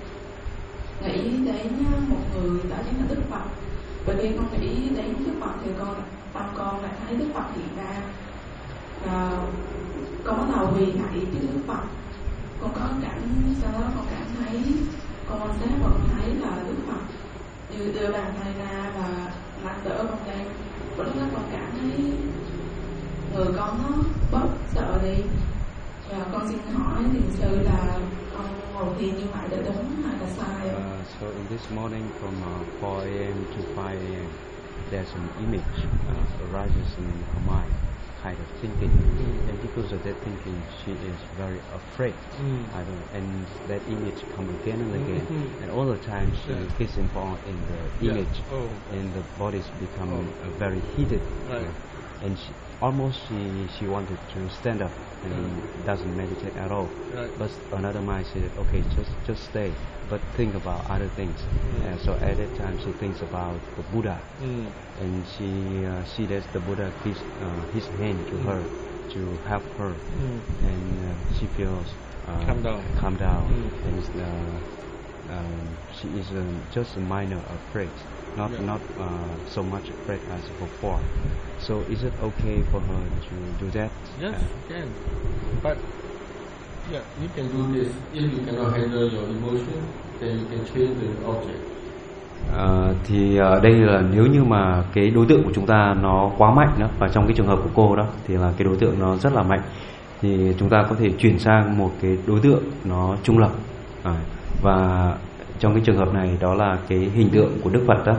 nghĩ đến một người đó chính là Đức Phật. Và khi con nghĩ đến Đức Phật thì con tâm con lại thấy Đức Phật hiện ra, và con bắt đầu quỳ lạy trước Đức Phật. Con có cảm, sau đó con cảm thấy, con quan sát và con thấy là Đức Phật như đưa bàn tay ra và nắm đỡ con lên. Và lúc đó con cảm thấy người con nó bớt sợ đi. Và con xin hỏi thiền sư là con ngồi thiền như vậy đã đúng hay là sai? Uh, so in this morning from uh, four a.m. to five a.m. there's an image uh, arises in her mind, kind of thinking, mm. and because of that thinking she is very afraid. Mm. I don't, and that image comes again and again, mm-hmm. and all the time she yeah. gets involved in the image, yeah. oh. and the bodies become oh. uh, very heated, right. uh, and she, almost she she wanted to stand up and mm. doesn't meditate at all. Right. But another mind said, okay, just just stay, but think about other things. Mm. And so at that time she thinks about the Buddha, mm. and she uh, see that the Buddha gives uh, his hand to mm. her to help her, mm. and uh, she feels uh, calm down. Calm down, mm. and uh, um, she is uh, just a minor afraid. Not yeah. not uh, so much afraid as before. So is it okay for her to do that? Yes, uh, you can. But yeah, you can do this. If you cannot handle your emotion, then you can change the object. Uh, thì ở đây là nếu như mà cái đối tượng của chúng ta nó quá mạnh đó, và trong cái trường hợp của cô đó thì là cái đối tượng nó rất là mạnh, thì chúng ta có thể chuyển sang một cái đối tượng nó trung lập, uh, và trong cái trường hợp này đó là cái hình tượng của Đức Phật đó.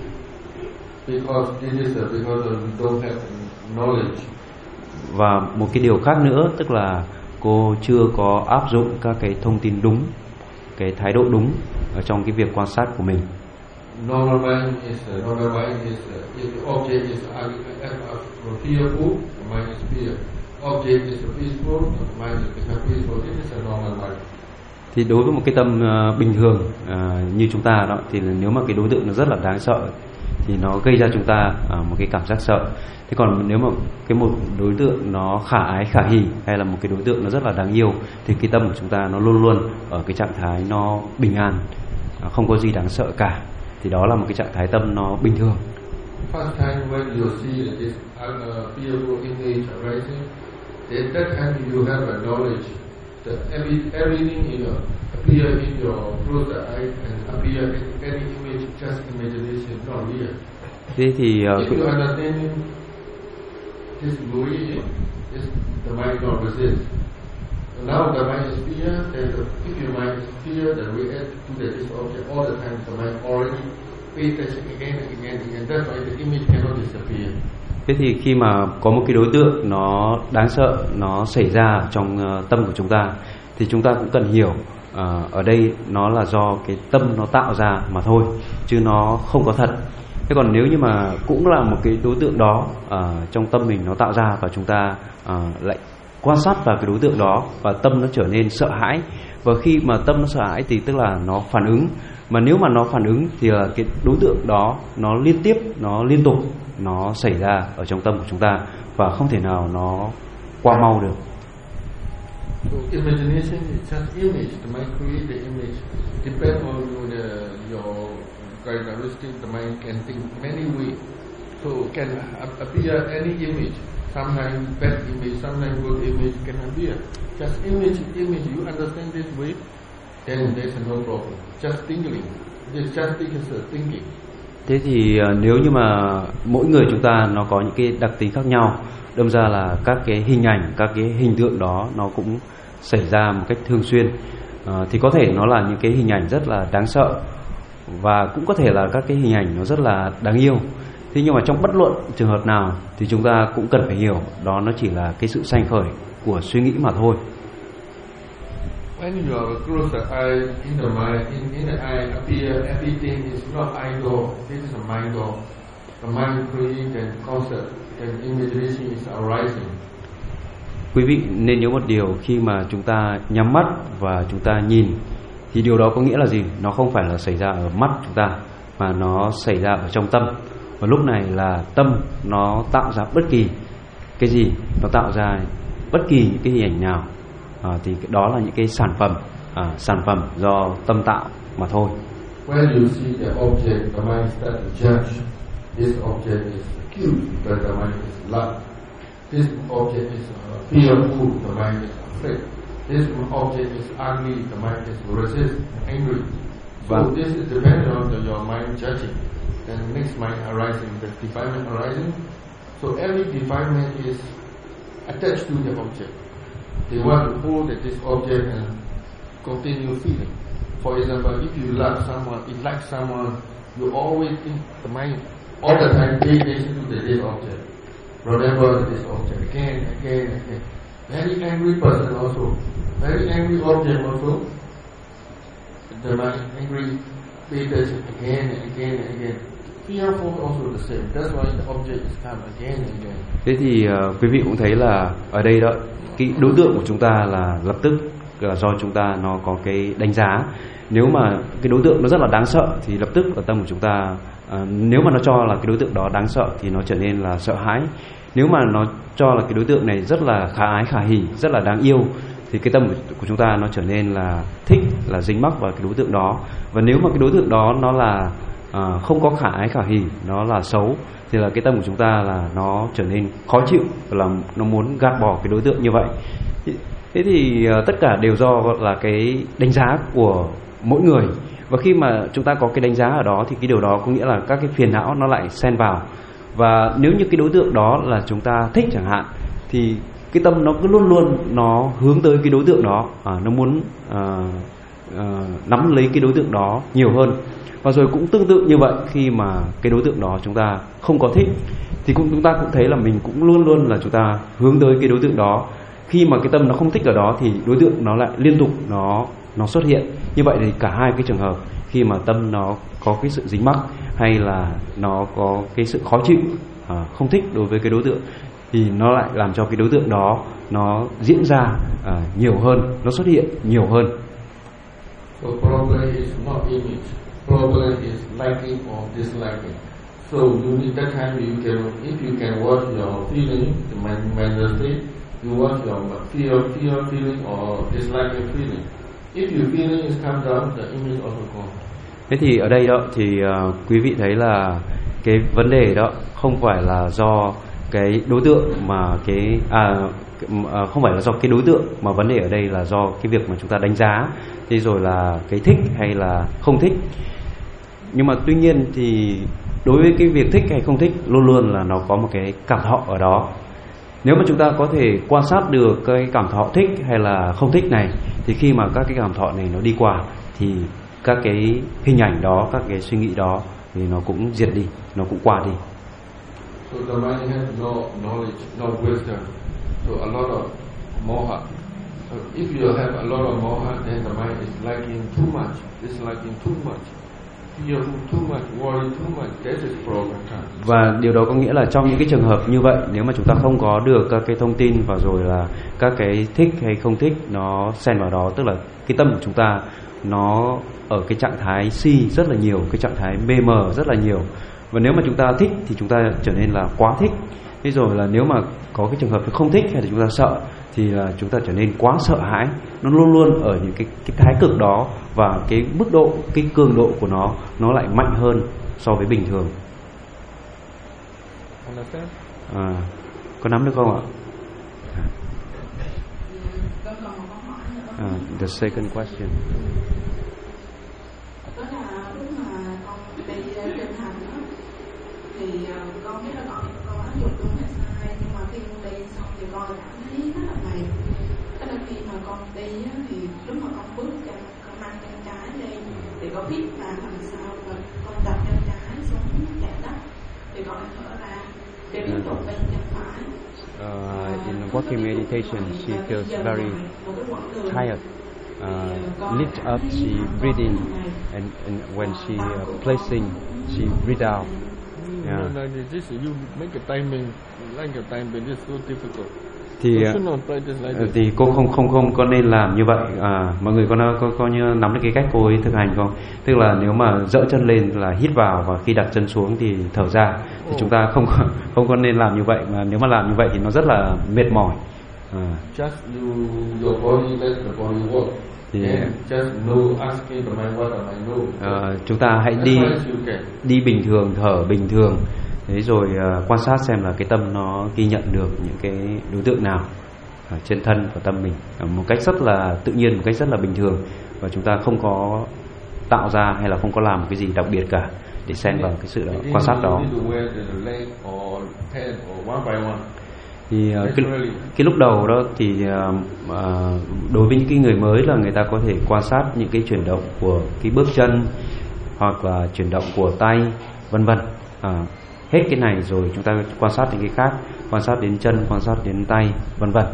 Because this is because you don't have knowledge. Và một cái điều khác nữa, tức là cô chưa có áp dụng các cái thông tin đúng, cái thái độ đúng ở trong cái việc quan sát của mình. Normal mind is uh, normal mind is uh, if the object is fearful, the mind is fear. Object is peaceful, the mind is become peaceful. This is a normal mind. Thì đối với một cái tâm uh, bình thường uh, như chúng ta đó, thì nếu mà cái đối tượng nó rất là đáng sợ thì nó gây ra chúng ta uh, một cái cảm giác sợ. Thế còn nếu mà cái một đối tượng nó khả ái khả hỉ, hay là một cái đối tượng nó rất là đáng yêu, thì cái tâm của chúng ta nó luôn luôn ở cái trạng thái nó bình an, uh, không có gì đáng sợ cả. Thì đó là một cái trạng thái tâm nó bình thường. First time when you see this fearful image arising, at that time you have a knowledge that every, everything you know, appear in your closed eye and appear in any image, just imagination, not real. Thế thì uh, if you understand this movie, this the mind not resist. Now the mind is fear, then the, if your mind is fear, then react to the, this object all the time. The mind already pay attention again and again and again. That's why the image cannot disappear. Thế thì khi mà có một cái đối tượng nó đáng sợ nó xảy ra trong uh, tâm của chúng ta, thì chúng ta cũng cần hiểu uh, ở đây nó là do cái tâm nó tạo ra mà thôi, chứ nó không có thật. Thế còn nếu như mà cũng là một cái đối tượng đó uh, trong tâm mình nó tạo ra, và chúng ta uh, lại quan sát vào cái đối tượng đó và tâm nó trở nên sợ hãi, và khi mà tâm nó sợ hãi thì tức là nó phản ứng. Mà nếu mà nó phản ứng thì là cái đối tượng đó nó liên tiếp, nó liên tục nó xảy ra ở trong tâm của chúng ta, và không thể nào nó qua mau được. So imagination is just image. The mind create the image. Depend on the, your characteristic. The mind can think many ways. So can appear any image. Sometimes bad image, sometimes good image can appear. Just image, image. You understand this way, then there's no problem. Just thinking. It's just because thinking. Thế thì nếu như mà mỗi người chúng ta nó có những cái đặc tính khác nhau, đâm ra là các cái hình ảnh, các cái hình tượng đó nó cũng xảy ra một cách thường xuyên, à, thì có thể nó là những cái hình ảnh rất là đáng sợ, và cũng có thể là các cái hình ảnh nó rất là đáng yêu. Thế nhưng mà trong bất luận trường hợp nào thì chúng ta cũng cần phải hiểu đó nó chỉ là cái sự sanh khởi của suy nghĩ mà thôi. When you are close the eye, in the mind, in, in the eye appear everything is not I door. This is a mind door. The mind creates and concept and imagination is arising. Quý vị nên nhớ một điều, khi mà chúng ta nhắm mắt và chúng ta nhìn thì điều đó có nghĩa là gì? Nó không phải là xảy ra ở mắt chúng ta, mà nó xảy ra ở trong tâm. Và lúc này là tâm nó tạo ra bất kỳ cái gì, nó tạo ra bất kỳ những cái hình ảnh nào, à, thì đó là những cái sản phẩm à, sản phẩm do tâm tạo mà thôi. When you see the object, the mind start to judge. This object is cute, but the mind is love. This object is uh, fearful, the mind is afraid. This object is ugly, the mind is resist, angry. So Vâng. this is dependent on the, your mind judging. Then next mind arising, the defilement arising. So every defilement is attached to the object. They want to hold at this object and continue feeling. For example, if you love someone, if you like someone, you always think the mind all the time pay attention to the, this object. Remember this object again, again, again. Very angry person also, very angry object also. The mind angry, pay attention again and again and again. Fearful also the same. That's why the object is come again and again. Thế thì uh, quý vị cũng thấy là ở đây đó, cái đối tượng của chúng ta là lập tức là do chúng ta nó có cái đánh giá. Nếu mà cái đối tượng nó rất là đáng sợ thì lập tức ở tâm của chúng ta, uh, nếu mà nó cho là cái đối tượng đó đáng sợ thì nó trở nên là sợ hãi. Nếu mà nó cho là cái đối tượng này rất là khả ái khả hỉ, rất là đáng yêu, thì cái tâm của chúng ta nó trở nên là thích, là dính mắc vào cái đối tượng đó. Và nếu mà cái đối tượng đó nó là À, không có khả ái khả hỉ, nó là xấu, thì là cái tâm của chúng ta là nó trở nên khó chịu, là nó muốn gạt bỏ cái đối tượng như vậy. Thế thì uh, tất cả đều do là cái đánh giá của mỗi người. Và khi mà chúng ta có cái đánh giá ở đó thì cái điều đó có nghĩa là các cái phiền não nó lại xen vào. Và nếu như cái đối tượng đó là chúng ta thích chẳng hạn, thì cái tâm nó cứ luôn luôn nó hướng tới cái đối tượng đó, à, nó muốn uh, uh, nắm lấy cái đối tượng đó nhiều hơn. Và rồi cũng tương tự như vậy, khi mà cái đối tượng đó chúng ta không có thích thì cũng chúng ta cũng thấy là mình cũng luôn luôn là chúng ta hướng tới cái đối tượng đó. Khi mà cái tâm nó không thích ở đó thì đối tượng nó lại liên tục nó nó xuất hiện. Như vậy thì cả hai cái trường hợp, khi mà tâm nó có cái sự dính mắc hay là nó có cái sự khó chịu, à, không thích đối với cái đối tượng, thì nó lại làm cho cái đối tượng đó nó diễn ra à, nhiều hơn, nó xuất hiện nhiều hơn. So problem is not image. Problem is liking or disliking. So you need that time you can, if you can watch your feeling, the mental state, you watch your fear, fear feeling or disliking feeling. If your feeling is come down, the image also gone. Thế thì ở đây đó thì uh, quý vị thấy là cái vấn đề đó không phải là do cái đối tượng mà cái à, à không phải là do cái đối tượng, mà vấn đề ở đây là do cái việc mà chúng ta đánh giá, thế rồi là cái thích hay là không thích. Nhưng mà tuy nhiên thì đối với cái việc thích hay không thích luôn luôn là nó có một cái cảm thọ ở đó. Nếu mà chúng ta có thể quan sát được cái cảm thọ thích hay là không thích này, thì khi mà các cái cảm thọ này nó đi qua thì các cái hình ảnh đó, các cái suy nghĩ đó thì nó cũng diệt đi, nó cũng qua đi. So the mind has no knowledge, no wisdom, so a lot of moha. So if you have a lot of moha, then the mind is liking too much, disliking too much, fearful too much, worry too much. That is problem. Và điều đó có nghĩa là trong những cái trường hợp như vậy, nếu mà chúng ta không có được các cái thông tin và rồi là các cái thích hay không thích nó xen vào đó, tức là cái tâm của chúng ta nó ở cái trạng thái si rất là nhiều, cái trạng thái mê mờ rất là nhiều. Và nếu mà chúng ta thích thì chúng ta trở nên là quá thích. Thế rồi là nếu mà có cái trường hợp không thích hay là chúng ta sợ thì là chúng ta trở nên quá sợ hãi. Nó luôn luôn ở những cái, cái thái cực đó, và cái mức độ, cái cường độ của nó nó lại mạnh hơn so với bình thường. À, có nắm được không ạ? À, the second question. Đó là lúc mà con đi trên hành đó, thì con biết là con con áp dụng đúng hay sai, nhưng mà khi con đi xong thì con cảm thấy rất là mệt. Tức là khi mà con đi á, thì lúc mà con bước chân, con mang chân trái đi thì con hít vào làm sao, và con đặt chân trái xuống chạm đất thì con thở ra để tiếp tục bên chân phải. Uh, in walking meditation, she feels very tired. Uh, lift up, she breathe in, and, and when she uh, placing, she breathe out. Yeah. No, no, this you make a timing, like a timing. It's so difficult. Thì thì cô không không không có nên làm như vậy. À, mọi người có có có như nắm được cái cách cô ấy thực hành không? Tức là nếu mà dỡ chân lên là hít vào, và khi đặt chân xuống thì thở ra. Thì chúng ta không không có nên làm như vậy, mà nếu mà làm như vậy thì nó rất là mệt mỏi. À. Just you, your body, let the body work. Thì, just know, asking the mind what am I know. Uh, chúng ta hãy đi đi bình thường, thở bình thường. Thế rồi uh, quan sát xem là cái tâm nó ghi nhận được những cái đối tượng nào ở trên thân của tâm mình uh, một cách rất là tự nhiên, một cách rất là bình thường, và chúng ta không có tạo ra hay là không có làm một cái gì đặc biệt cả để xen vào cái sự đó, quan sát đó. Thì uh, cái, cái lúc đầu đó thì uh, uh, đối với những cái người mới là người ta có thể quan sát những cái chuyển động của cái bước chân hoặc là chuyển động của tay, vân vân. Uh, hết cái này rồi chúng ta quan sát những cái khác, quan sát đến chân, quan sát đến tay, vân vân.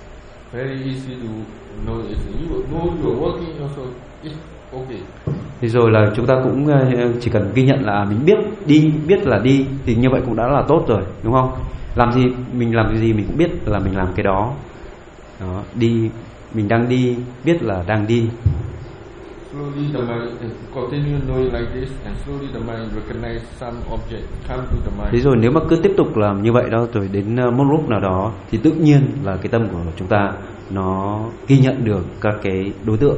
Thì rồi là chúng ta cũng chỉ cần ghi nhận là mình biết đi, biết là đi, thì như vậy cũng đã là tốt rồi, đúng không? Làm gì, mình làm cái gì mình cũng biết là mình làm cái đó. Đó, đi, mình đang đi, biết là đang đi. Slowly the mind continue knowing like this, and slowly the mind recognize some object come to the mind. Thế rồi nếu mà cứ tiếp tục làm như vậy đó, rồi đến một lúc nào đó thì tự nhiên là cái tâm của chúng ta nó ghi nhận được các cái đối tượng.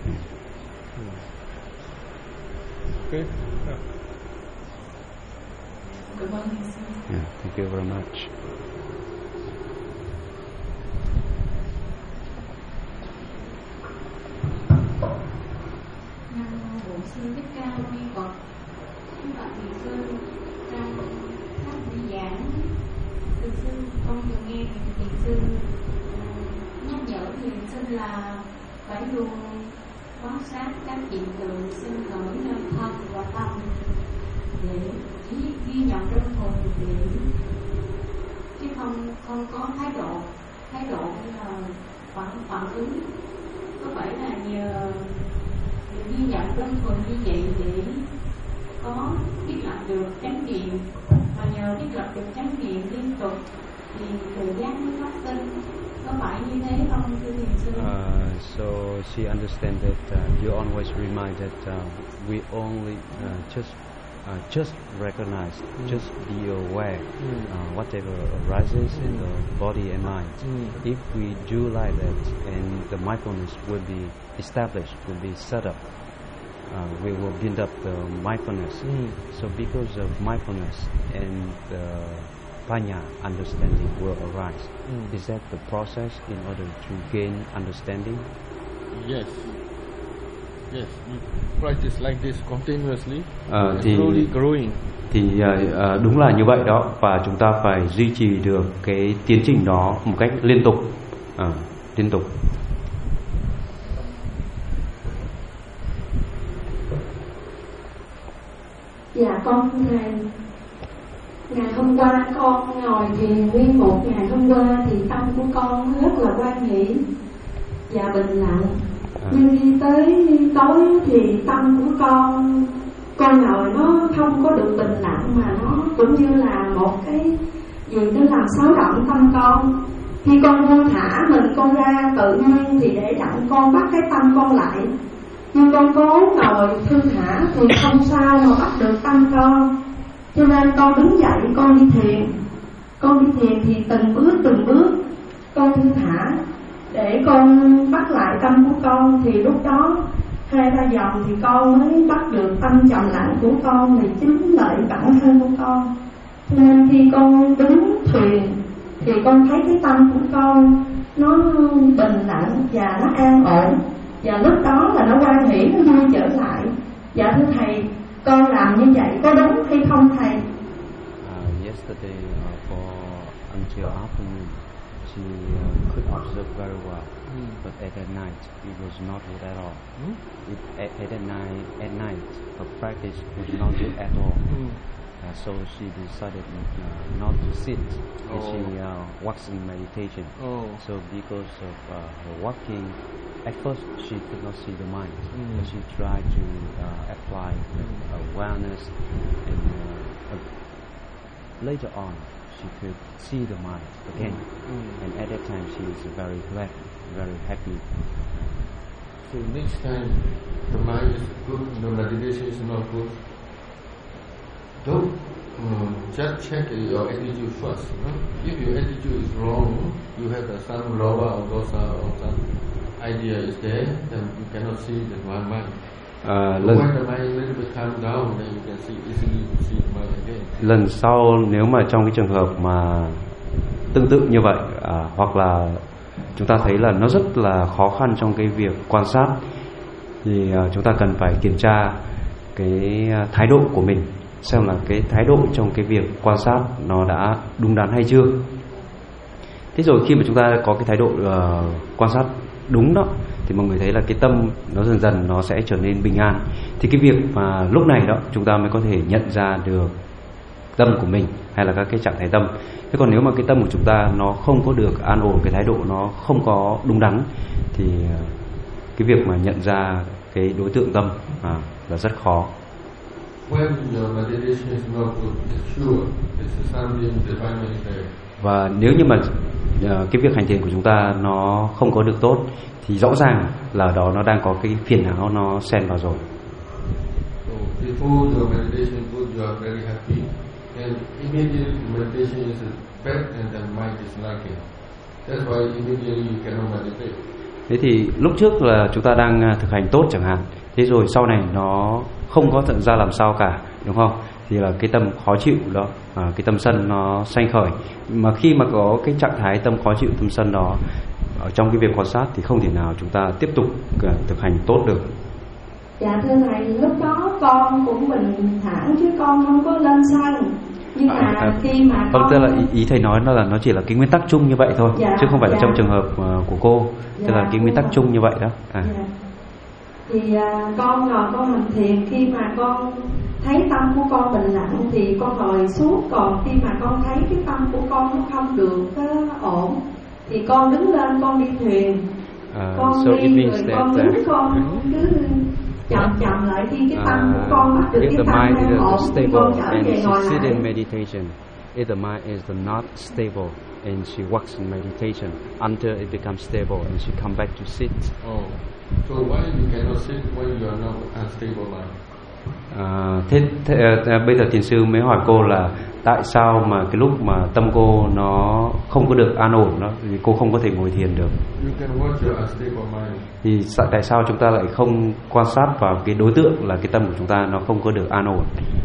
Okay. Yeah, thank you very much. Xin Thích Ca Mâu Ni Phật. Chúng ta thiền sư trong các buổi giảng, thiền sư con thường nghe thiền sư nhắc nhở thiền sinh là phải luôn quan sát các hiện tượng sinh khởi nơi thân và tâm để chỉ ghi nhận trong hồn để chứ không không có thái độ thái độ như là phản phản ứng. Có phải là nhờ ghi nhận đơn thuần như vậy để có biết làm được chánh niệm mà nhờ cái lập được chánh niệm liên tục thì tự giác mới phát sinh. Có phải như thế không thưa thiền sư? Uh, so she understands that uh, you always remind that uh, we only uh, just uh, just recognize, mm. just be aware mm. uh, whatever arises mm. in the body and mind. Mm. If we do like that, and the mindfulness will be established, will be set up. Uh, we will build up the mindfulness. Mm. So because of mindfulness and the Panya understanding will arise. Mm. Is that the process in order to gain understanding? Yes. Yes. You practice like this continuously. Uh, thì, slowly growing. Thì uh, uh, đúng là như vậy đó, và chúng ta phải duy trì được cái tiến trình đó một cách liên tục, uh, liên tục. Dạ con thầy, ngày hôm qua con ngồi thiền nguyên một ngày hôm qua thì tâm của con rất là quan nghĩ và bình lặng. À. Nhưng đi tới tối thì tâm của con con ngồi nó không có được bình lặng, mà nó cũng như là một cái gì nó làm xáo động tâm con. Khi con buông thả mình con ra tự nhiên thì để đặng con bắt cái tâm con lại. Nhưng con cố ngồi thư thả thì không sao mà bắt được tâm con. Cho nên con đứng dậy con đi thiền. Con đi thiền thì từng bước từng bước con thư thả để con bắt lại tâm của con. Thì lúc đó hai ba vòng thì con mới bắt được tâm trầm lặng của con, thì chính lợi bản thân của con. Cho nên khi con đứng thuyền thì con thấy cái tâm của con nó bình lặng và nó an ổn. Và lúc đó là nó quan hỷ, nó vui trở lại. Dạ thưa thầy, con làm như vậy có đúng hay không thầy? Uh, yesterday uh, for until afternoon she uh, could observe very well, mm. but at that night it was not good at all. Mm. It, at, at that night, at night her practice was not good at all. Mm. Uh, so she decided uh, not to sit. Oh. And she uh, walks in meditation. Oh. So because of uh, her walking, at first she could not see the mind, mm. but she tried to uh, apply the mm. awareness, and uh, uh, later on she could see the mind again, mm. and at that time she is very glad, very happy. So next time the mind is good, the meditation is not good, don't um, just check your attitude first. No? If your attitude is wrong, you have uh, some lower or dosa or some idea is there, then you cannot see the one mind. À, lần, when the mind little bit calm down, then you can see easily see the mind again. Lần sau nếu mà trong cái trường hợp mà tương tự như vậy, à, hoặc là chúng ta thấy là nó rất là khó khăn trong cái việc quan sát, thì à, chúng ta cần phải kiểm tra cái thái độ của mình, xem là cái thái độ trong cái việc quan sát nó đã đúng đắn hay chưa. Thế rồi khi mà chúng ta có cái thái độ uh, quan sát đúng đó, thì mọi người thấy là cái tâm nó dần dần nó sẽ trở nên bình an. Thì cái việc mà lúc này đó chúng ta mới có thể nhận ra được tâm của mình hay là các cái trạng thái tâm. Thế còn nếu mà cái tâm của chúng ta nó không có được an ổn, cái thái độ nó không có đúng đắn, thì cái việc mà nhận ra cái đối tượng tâm à, là rất khó. Và nếu như mà cái việc hành thiền của chúng ta nó không có được tốt, thì rõ ràng là ở đó nó đang có cái phiền não nó xen vào rồi. So before your meditation good, you are very happy, and immediately meditation is bad, and then mind is lacking. That's why immediately you cannot meditate. Thế thì lúc trước là chúng ta đang thực hành tốt chẳng hạn, thế rồi sau này nó không có tận ra làm sao cả, đúng không? Thì là cái tâm khó chịu đó, à, cái tâm sân nó sanh khởi. Mà khi mà có cái trạng thái tâm khó chịu, tâm sân đó ở trong cái việc quan sát thì không thể nào chúng ta tiếp tục uh, thực hành tốt được. Dạ thưa thầy, lúc đó con cũng bình thản chứ con không có lên sân. Nhưng mà à, à, khi mà con... Tức là ý, ý thầy nói nó là nó chỉ là cái nguyên tắc chung như vậy thôi, dạ, chứ không phải dạ. là trong trường hợp uh, của cô. Dạ, tức là cái nguyên tắc dạ. chung như vậy đó. À. Dạ. Thì uh, con ngồi con hành thiền, khi mà con thấy tâm của con bình lặng thì con ngồi suốt. Còn khi mà con thấy cái tâm của con nó không được uh, ổn thì con đứng lên con đi thuyền. Uh, con so đi rồi con đứng con cứ chậm chậm lại khi cái tâm của con bắt được if cái the tâm mind đang is ổn thì stable con trở and về she ngồi sit lại. in meditation, if the mind is not stable and she works in meditation until it becomes stable and she come back to sit. Oh, so why you cannot sit when you are not unstable mind? À, thế, thế à, bây giờ thiền sư mới hỏi cô là tại sao mà cái lúc mà tâm cô nó không có được an ổn đó thì cô không có thể ngồi thiền được. You can watch your unstable mind. Thì tại sao chúng ta lại không quan sát vào cái đối tượng là cái tâm của chúng ta nó không có được an ổn?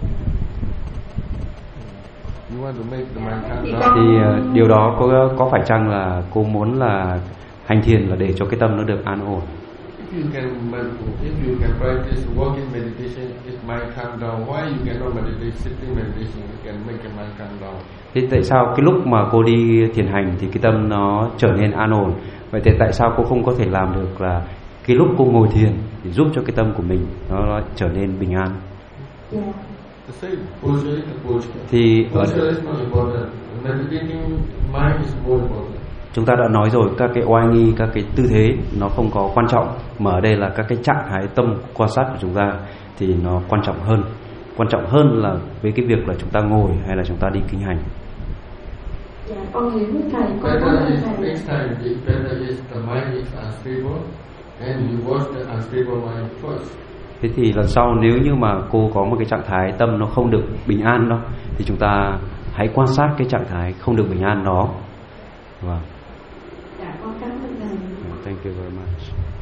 You want to make the mind calm down. Thì uh, điều đó có có phải chăng là cô muốn là hành thiền là để cho cái tâm nó được an ổn? If you can, if you can practice walking meditation, if mind calm down, why you cannot meditate sitting meditation? You can make your mind calm down. Thế tại sao cái lúc mà cô đi thiền hành thì cái tâm nó trở nên an ổn? Vậy thì tại sao cô không có thể làm được là cái lúc cô ngồi thiền thì giúp cho cái tâm của mình nó, nó trở nên bình an? The same posture is the posture. Thì posture is not important. Meditating mind is more important. Chúng ta đã nói rồi, các cái oai nghi, các cái tư thế nó không có quan trọng, mà ở đây là các cái trạng thái tâm quan sát của chúng ta thì nó quan trọng hơn. Quan trọng hơn là với cái việc là chúng ta ngồi hay là chúng ta đi kinh hành. Dạ, con hiểu thầy. Con Better is thầy. next time. Better is the mind is unstable, and you watch the unstable mind first. Thế thì lần sau nếu như mà cô có một cái trạng thái tâm nó không được bình an đó, thì chúng ta hãy quan sát cái trạng thái không được bình an đó. Vâng. Dạ, con cảm ơn thầy. Thank you very much.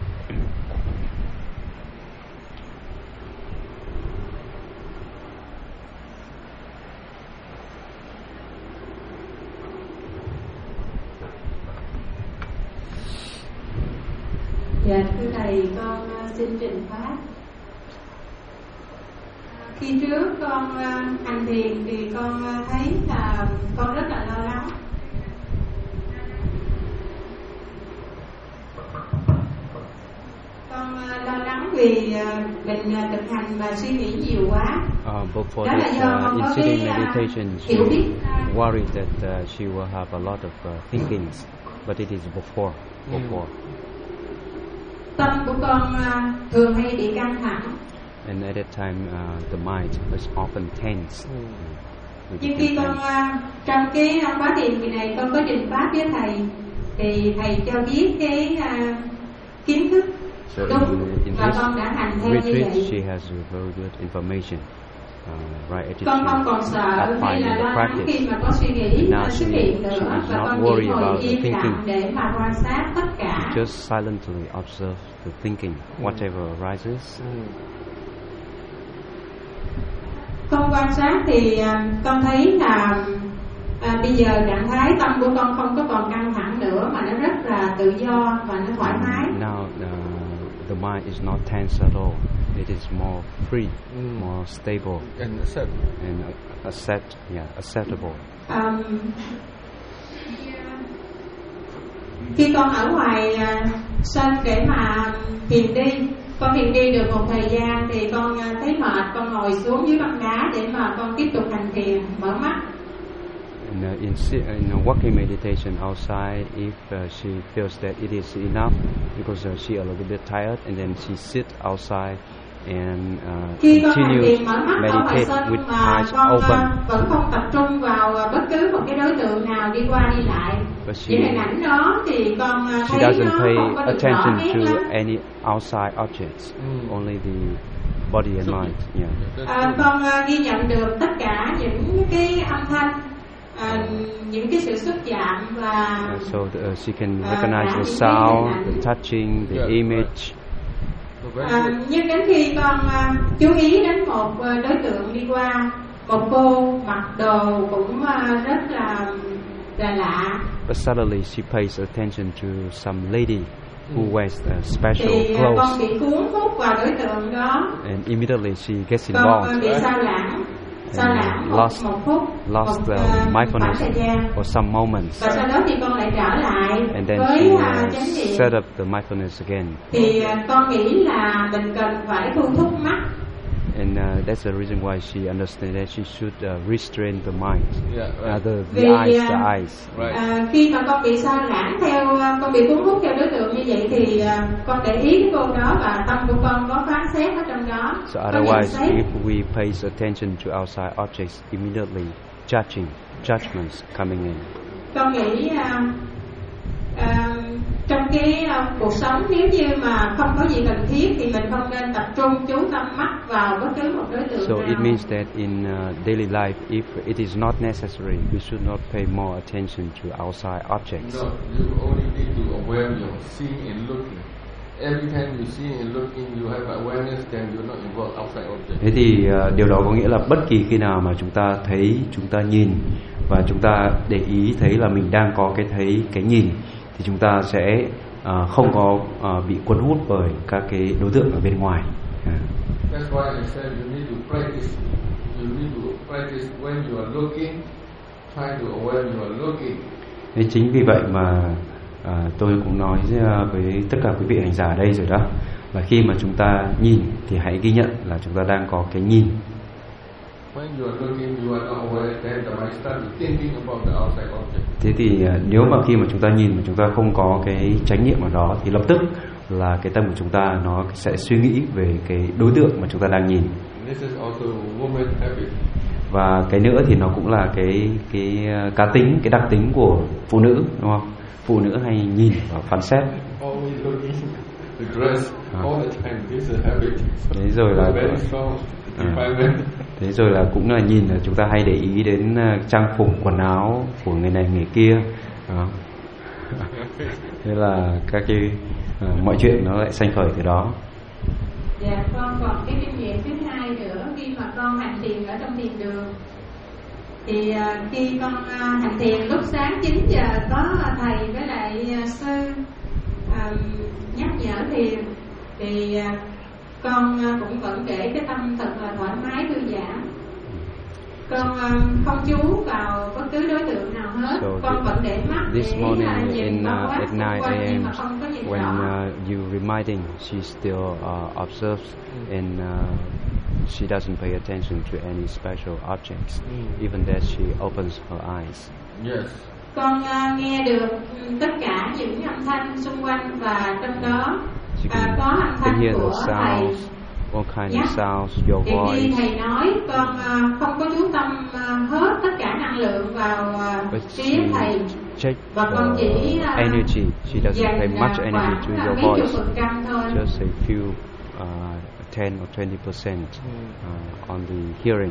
Dạ thưa thầy, con xin trình pháp. Khi trước con hành thiền thì con thấy là con rất là lo lắng. Con lo lắng vì mình thực hành mà suy nghĩ nhiều quá. Uh, before Đó là this do uh, con có in-sitting cái, uh, meditation, she hiểu biết. worried that uh, she will have a lot of uh, thinkings, but it is before. before. Tâm của con uh, thường hay bị căng thẳng. And at that time, uh, the mind is often tense. Mm. Nhưng khi con uh, trong cái uh, quá trình kỳ này con có trình pháp với thầy, thì thầy cho biết cái uh, kiến thức So đúng in, in và this con đã hành theo như retreat, vậy. she has a very good information, uh, right attitude, Con không còn sợ hay applying là the lo lắng practice. khi mà có suy nghĩ Now xuất she, hiện she nữa, is và not con worried chỉ ngồi about the im thinking. lặng để mà quan sát tất cả. Just silently observe the thinking, whatever arises. Mm. Con quan sát thì uh, con thấy là à, bây giờ trạng thái tâm của con không có còn căng thẳng nữa, mà nó rất là tự do và nó thoải mái. Now uh, the mind is not tense at all. It is more free, Mm. more stable, And accept. and uh, accept, yeah, acceptable. Um, khi con ở ngoài uh, sân để mà thiền đi, con thiền đi được một thời gian thì con uh, thấy mệt, con ngồi xuống dưới băng đá để mà con tiếp tục hành thiền, mở mắt. And, uh, in, si- in uh, walking meditation outside, if uh, she feels that it is enough, because uh, she a little bit tired, and then she sit outside and uh, Khi con hành continue thiền mở mắt ở ngoài meditate sân with mà eyes con open. uh, vẫn không tập trung vào uh, bất cứ một cái đối tượng nào đi qua đi lại. But Những she hình ảnh đó thì con uh, she thấy doesn't nó pay không có được rõ attention nét to lắm. any outside objects, Mm. only the body and mind. Yeah. That's À, good. con uh, ghi nhận được tất cả những cái âm thanh, uh, những cái sự xúc chạm và Uh, so the, uh, she can Uh, recognize cả the những cái hình sound, ảnh. the touching, the Yeah, image. So very À, good. nhưng đến khi con uh, chú ý đến một uh, đối tượng đi qua, một cô mặc đồ cũng uh, rất là là lạ, But suddenly she pays attention to some lady who Mm. wears uh, special thì uh, con clothes, bị cuốn hút vào đối tượng đó, and immediately she gets con uh, involved, bị sao lãng, sao And lãng một, lost- một phút, lost một uh, uh, khoảng mindfulness thời gian, for some moments, và sau đó thì con lại trở lại and then với she uh, uh, chánh niệm. set up the mindfulness again. Thì uh, con nghĩ là mình cần phải thu thúc mắt And uh, that's the reason why she understands that she should uh, restrain the mind, Yeah, right. uh, the, the Vì, eyes, uh, the eyes. Right. À, khi mà con bị sao lãng theo, con bị cuốn hút theo đối tượng như vậy thì uh, con để ý cái cô đó và tâm của con có phán xét ở trong đó. So có nhận otherwise, xét. if we pay attention to outside objects, immediately judging, judgments coming in. Con nghĩ uh, uh, trong cái uh, cuộc sống nếu như mà không có gì cần thiết thì mình không nên tập trung chú tâm mắt vào bất cứ một đối tượng So nào. it means that in uh, daily life, if it is not necessary, we should not pay more attention to outside objects. No, you only need to aware you're seeing and looking. Every time you see and looking, you have awareness, then you're not involved outside objects. Thế thì uh, điều đó có nghĩa là bất kỳ khi nào mà chúng ta thấy, chúng ta nhìn và chúng ta để ý thấy là mình đang có cái thấy, cái nhìn thì chúng ta sẽ uh, không có uh, bị cuốn hút bởi các cái đối tượng ở bên ngoài. Yeah. That's why I said you need to practice. You need to practice when you are looking, try to aware you are looking. Nên chính vì vậy mà à, tôi cũng nói với tất cả quý vị hành giả ở đây rồi đó, là khi mà chúng ta nhìn thì hãy ghi nhận là chúng ta đang có cái nhìn. When you are looking, you are not aware, then the mind starts thinking about the outside object. Thế thì à, nếu mà khi mà chúng ta nhìn mà chúng ta không có cái chánh niệm ở đó thì lập tức là cái tâm của chúng ta nó sẽ suy nghĩ về cái đối tượng mà chúng ta đang nhìn. This is also woman habit. Và cái nữa thì nó cũng là cái cái cá tính, cái đặc tính của phụ nữ, đúng không? Phụ nữ hay nhìn và phán xét. Always looking the dress all the time. This is a habit. Thế rồi là Very strong. à, thế rồi là cũng là nhìn là chúng ta hay để ý đến trang phục, quần áo của người này người kia. Đó. Thế là các cái uh, mọi chuyện nó lại sanh khởi từ đó. Dạ, con còn cái kinh nghiệm thứ hai nữa khi mà con hành thiền ở trong thiền đường. Thì uh, khi con uh, hành thiền lúc sáng chín giờ có thầy với lại uh, sư uh, nhắc nhở thiền thì uh, con uh, cũng vẫn để cái tâm thật là thoải mái thư giãn. Con uh, không chú vào bất cứ đối tượng nào hết. So con vẫn để mắt this để morning uh, nhìn in, bao uh, quát at xung nine quanh a nhưng m mà không có nhìn when rõ. uh, you reminding, she still uh, observes and uh, she doesn't pay attention to any special objects, even that she opens her eyes. Yes. Con uh, nghe được tất cả những âm thanh xung quanh và trong đó She uh, can, có âm can thanh hear của the thầy. sounds, all kinds Nhắc. of sounds, your Thì khi voice. thầy nói con uh, không có chú tâm uh, hết tất cả năng lượng vào uh, But phía she thầy check và con chỉ the uh, energy. She doesn't dành pay much uh, energy khoảng to uh, your mấy chục voice, phần trăm thôi. just a few, uh, ten or twenty percent uh, on the hearing.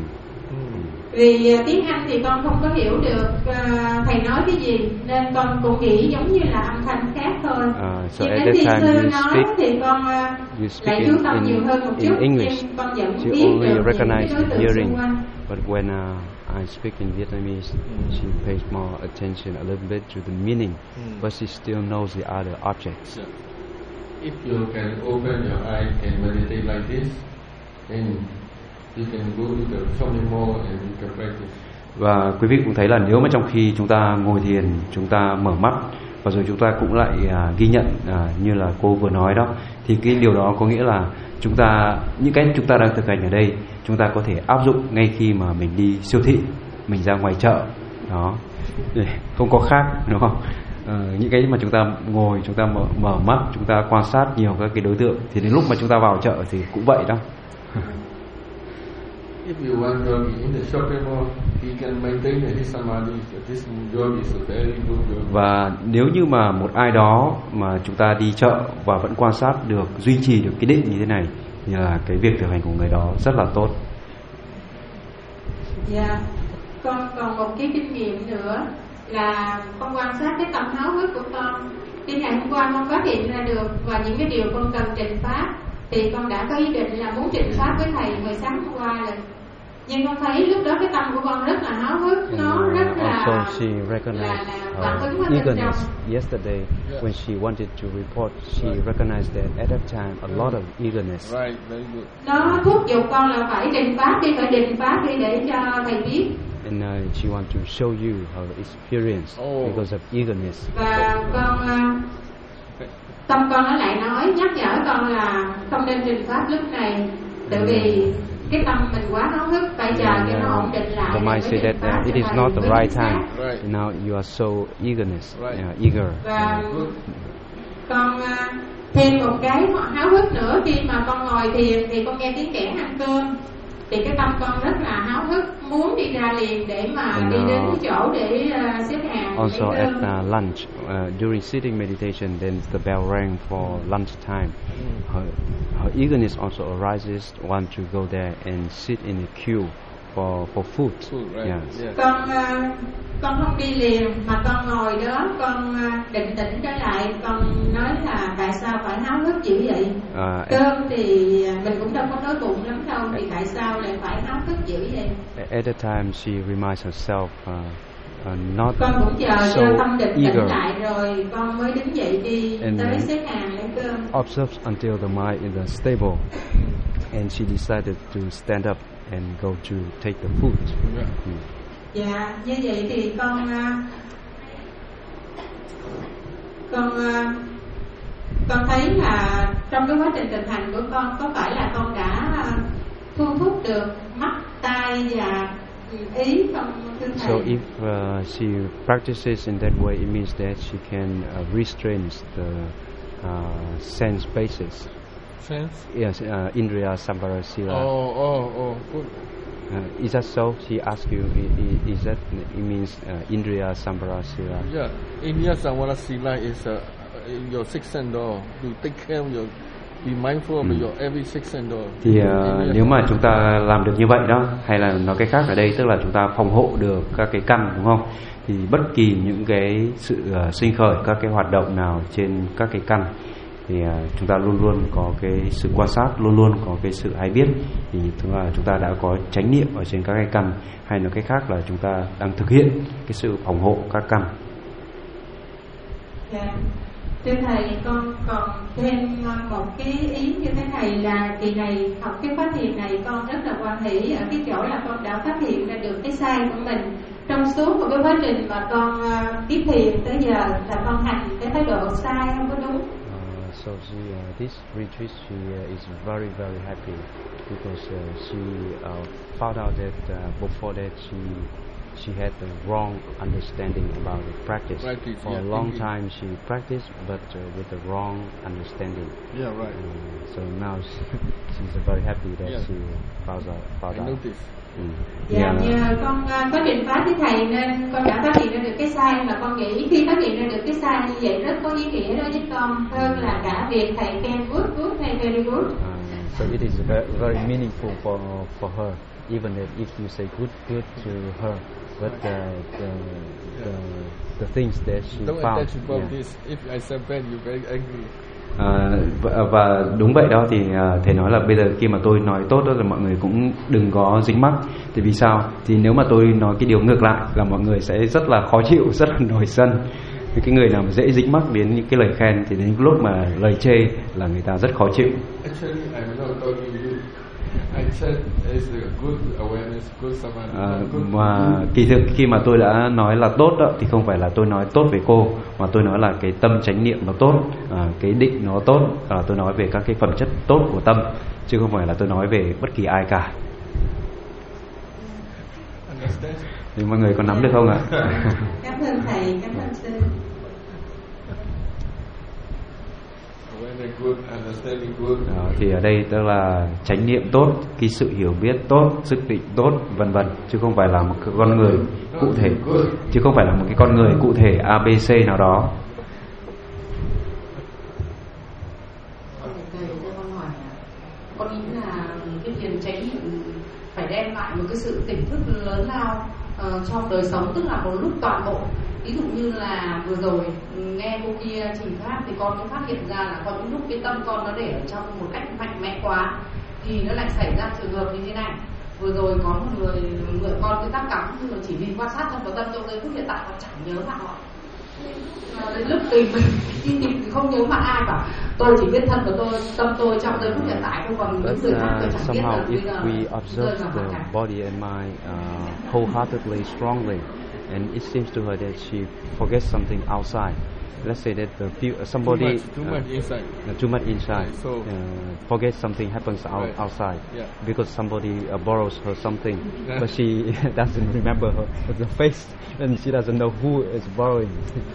Vì uh, tiếng Anh thì con không có hiểu được uh, thầy nói cái gì nên con cũng nghĩ giống như là âm thanh khác thôi. Uh, so Nhưng at đến that khi time sư you nói speak, thì con uh, you speak lại in, chú tâm nhiều hơn một in, chút, in English. nhưng con vẫn She biết only được những cái recognize đối the tượng hearing, xung quanh. but when uh, I speak in Vietnamese, she pays more attention a little bit to the meaning, Mm. but she still knows the other objects. Yeah. If you can open your eye and meditate like this, then you can go to the shopping mall and you can practice. Và quý vị cũng thấy là nếu mà trong khi chúng ta ngồi thiền, chúng ta mở mắt và rồi chúng ta cũng lại à, ghi nhận à, như là cô vừa nói đó, thì cái điều đó có nghĩa là chúng ta, những cái chúng ta đang thực hành ở đây, chúng ta có thể áp dụng ngay khi mà mình đi siêu thị, mình ra ngoài chợ đó, không có khác, đúng không? À, những cái mà chúng ta ngồi, chúng ta mở, mở mắt, chúng ta quan sát nhiều các cái đối tượng, thì đến lúc mà chúng ta vào chợ thì cũng vậy đó. If you want yogi in the shopping mall, he can maintain his samadhi. This yogi is a very good yogi. Và nếu như mà một ai đó mà chúng ta đi chợ và vẫn quan sát được, duy trì được cái định như thế này, thì là cái việc thực hành của người đó rất là tốt. Dạ, con còn một cái kinh nghiệm nữa là con quan sát cái tâm háo hức của con. Khi ngày hôm qua con phát hiện ra được và những cái điều con cần trình pháp thì con đã có ý định là muốn trình pháp với thầy hồi sáng hôm qua rồi. Nhưng con thấy lúc đó cái tâm của con rất là háo hức, nó rất là Also she recognized là, là phản ứng her ở bên trong. eagerness. Yesterday, when she wanted to report, she recognized that at that time a lot of eagerness. Right, very good. Nó thúc giục con là phải trình pháp đi, phải trình pháp đi để cho thầy biết. And uh, she wants to show you her experience Oh. because of eagerness. Và con uh, tâm con nó lại nói nhắc nhở con là không nên trình pháp lúc này, tại vì cái tâm mình quá háo hức, phải chờ And, cái nó ổn uh, định lại. the rồi mới mind say định that phát uh, it cho is thầy not the mới right chính time. xác. Right. And now you are so eagerness, Right. uh, eager. Và Good. con uh, thêm một cái háo hức nữa, khi mà con ngồi thiền thì con nghe tiếng kẻ ăn cơm, thì cái tâm con rất là háo hức, muốn đi ra liền để mà And, đi đến uh, cái chỗ để uh, xếp hàng Also lấy at cơm. uh, lunch, uh, during sitting meditation, then the bell rang for lunch time. Her, her eagerness also arises, want to go there and sit in a queue for for food. Food, right. Yes. Yeah. Con uh, con không đi liền mà con ngồi đó, con uh, định tĩnh trở lại, con nói là tại sao phải háo hức dữ vậy? Uh, Cơm thì mình cũng đâu có đói bụng lắm đâu, thì tại sao lại phải háo hức dữ vậy? at, at that time, she reminds herself, uh, uh, not Con cũng chờ so cho tâm định tĩnh eager. lại rồi con mới đứng dậy đi And, tới uh, xếp hàng lấy cơm. Observes until the mind is stable, and she decided to stand up and go to take the food. Yeah. Mm. Dạ, như vậy thì con uh, con uh, con thấy là trong cái quá trình thực hành của con, có phải là con đã uh, thu hút được mắt, tai và ý không thưa thầy? So if uh, she practices in that way, it means that she can uh, restrain the uh, sense bases. Sense? Yes, uh, Indriya Sambarasila. Oh, oh, oh, good. Uh, is that so? She asked you. Is, is that it means uh, Indriya Sambarasila? Yeah, Indriya Samvarasila is uh, in your sixth sense door. You take care of your, be mindful of Mm. your every sixth sense door. Thì uh, Indriya nếu mà chúng ta làm được như vậy đó, hay là nói cái khác ở đây, tức là chúng ta phòng hộ được các cái căn, đúng không? Thì bất kỳ những cái sự uh, sinh khởi, các cái hoạt động nào trên các cái căn, thì uh, chúng ta luôn luôn có cái sự quan sát, luôn luôn có cái sự hay biết, thì chúng ta, chúng ta đã có chánh niệm ở trên các cái căn, hay nói cái khác là chúng ta đang thực hiện cái sự phòng hộ các căn. Dạ. Thưa thầy, con còn thêm một cái ý như thế này là kỳ này học cái phát hiện này con rất là hoan hỷ ở cái chỗ là con đã phát hiện ra được cái sai của mình trong suốt một cái quá trình mà con uh, tiếp thiền tới giờ, là con hành cái thái độ sai không có đúng. Uh, so she, uh, this retreat, she uh, is very very happy because uh, she uh, found out that uh, before that she she had the wrong understanding about the practice. Practice, For yeah, a long thinking. time she practiced, but uh, with the wrong understanding. Yeah, right. Uh, so now she, she's uh, very happy that Yeah. she found out. Found I out. noticed. Mm. Dạ, Yeah. nhờ con uh, có trình phá với thầy nên con đã phát hiện ra được cái sai, mà con nghĩ khi phát hiện ra được cái sai như vậy rất có ý nghĩa đối với con hơn là cả việc thầy khen good good hay very good. Uh, so it is very, very meaningful for for her, even if you say good good to her, but uh, the, the the things that she Don't found. attach about Yeah. this. If I say bad, you're very angry. À, và, và đúng vậy đó, thì à, thầy nói là bây giờ khi mà tôi nói tốt đó là mọi người cũng đừng có dính mắc. Thì vì sao? Thì nếu mà tôi nói cái điều ngược lại là mọi người sẽ rất là khó chịu, rất là nổi sân. Thì cái người nào mà dễ dính mắc đến những cái lời khen thì đến lúc mà lời chê là người ta rất khó chịu. Actually, I'm not talking you. I said it's a good awareness, good samadhi. À, good. mà kỳ thực khi mà tôi đã nói là tốt đó thì không phải là tôi nói tốt về cô, mà tôi nói là cái tâm chánh niệm nó tốt, à, cái định nó tốt, à, tôi nói về các cái phẩm chất tốt của tâm, chứ không phải là tôi nói về bất kỳ ai cả. Understand? Thì mọi người có nắm được không ạ? Cảm ơn thầy, cảm ơn sư. Awareness good, understanding good. Đó, thì ở đây tức là chánh niệm tốt, cái sự hiểu biết tốt, sức định tốt, vân vân, chứ không phải là một cái con người cụ thể, chứ không phải là một cái con người cụ thể a bê xê nào đó. Thầy cho con hỏi, con nghĩ là cái thiền chánh niệm phải đem lại một cái sự tỉnh thức lớn lao uh, trong đời sống, tức là một lúc toàn bộ. Ví dụ như là vừa rồi nghe cô kia trình pháp thì con mới phát hiện ra là có những lúc cái tâm con nó để ở trong một cách mạnh mẽ quá thì nó lại xảy ra trường hợp như thế này. Vừa rồi có một người người con cứ tắc cắm, nhưng mà chỉ vì quan sát thân vào tâm trong giây phút hiện tại con chẳng nhớ mặt họ. À, đến lúc tìm mình đi tìm thì không nhớ mặt ai cả, tôi chỉ biết thân của tôi, tâm tôi trong giây phút hiện tại thôi, còn những But người khác tôi uh, chẳng biết somehow là bây if giờ we rơi observe vào mặt the cả. body and mind uh, wholeheartedly, strongly, and it seems to her that she forgets something outside. Let's say that the few, somebody too much, too uh, much inside. Uh, too much inside. Right, so uh, forget something happens out, right. outside yeah. because somebody uh, borrows her something, yeah. but she doesn't remember her the face, and she doesn't know who is borrowing.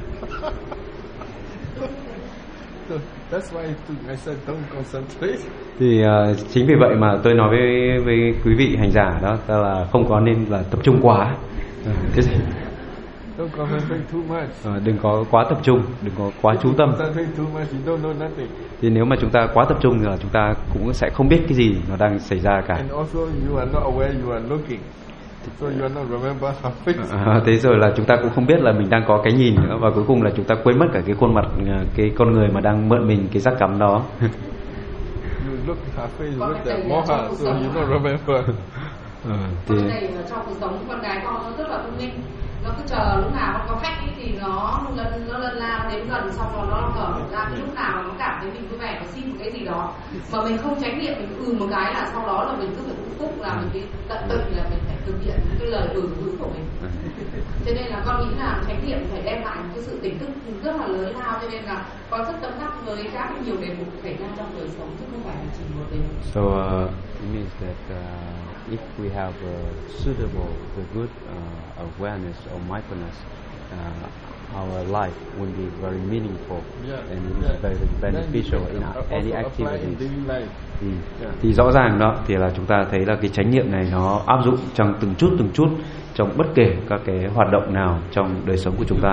So that's why I said don't concentrate. Thì uh, chính vì vậy mà tôi nói với với quý vị hành giả đó là không có nên là tập trung quá. Cái gì? Don't concentrate too much. À, đừng có quá tập trung, đừng có quá chú tâm. Concentrate too much, you don't know nothing. Thì nếu mà chúng ta quá tập trung thì là chúng ta cũng sẽ không biết cái gì nó đang xảy ra cả. And also you are not aware you are looking. So you are not remember how face. À, thế rồi là chúng ta cũng không biết là mình đang có cái nhìn nữa, và cuối cùng là chúng ta quên mất cả cái khuôn mặt, cái con người mà đang mượn mình cái giác cắm đó. You look her face with the moha, so you don't remember. Ừ, thì con này trong cuộc sống con gái con nó rất là thông minh, nó cứ chờ lúc nào con có khách ấy thì nó lân nó lân lao đến gần, xong rồi nó mở ra lúc nào nó cảm thấy mình vui vẻ và xin một cái gì đó mà mình không tránh niệm, mình ừ một cái là sau đó là mình cứ phải hạnh phúc, là mình cái tận tự là mình phải thực hiện những cái lời ừ ừ của mình. Cho nên là con nghĩ là tránh niệm phải đem lại một cái sự tỉnh thức rất là lớn lao, cho nên là con rất tâm đắc với các nhiều đề mục xảy ra trong đời sống chứ không phải là chỉ một đề mục. So uh, it means that uh, if we have a suitable, the good uh, awareness or mindfulness, uh, our life will be very meaningful yeah, and it is yeah. very beneficial in also any apply in activities. daily life. Ừ. Yeah. Thì rõ ràng đó thì là chúng ta thấy là cái chánh niệm này nó áp dụng trong từng chút từng chút trong bất kể các cái hoạt động nào trong đời sống của chúng ta.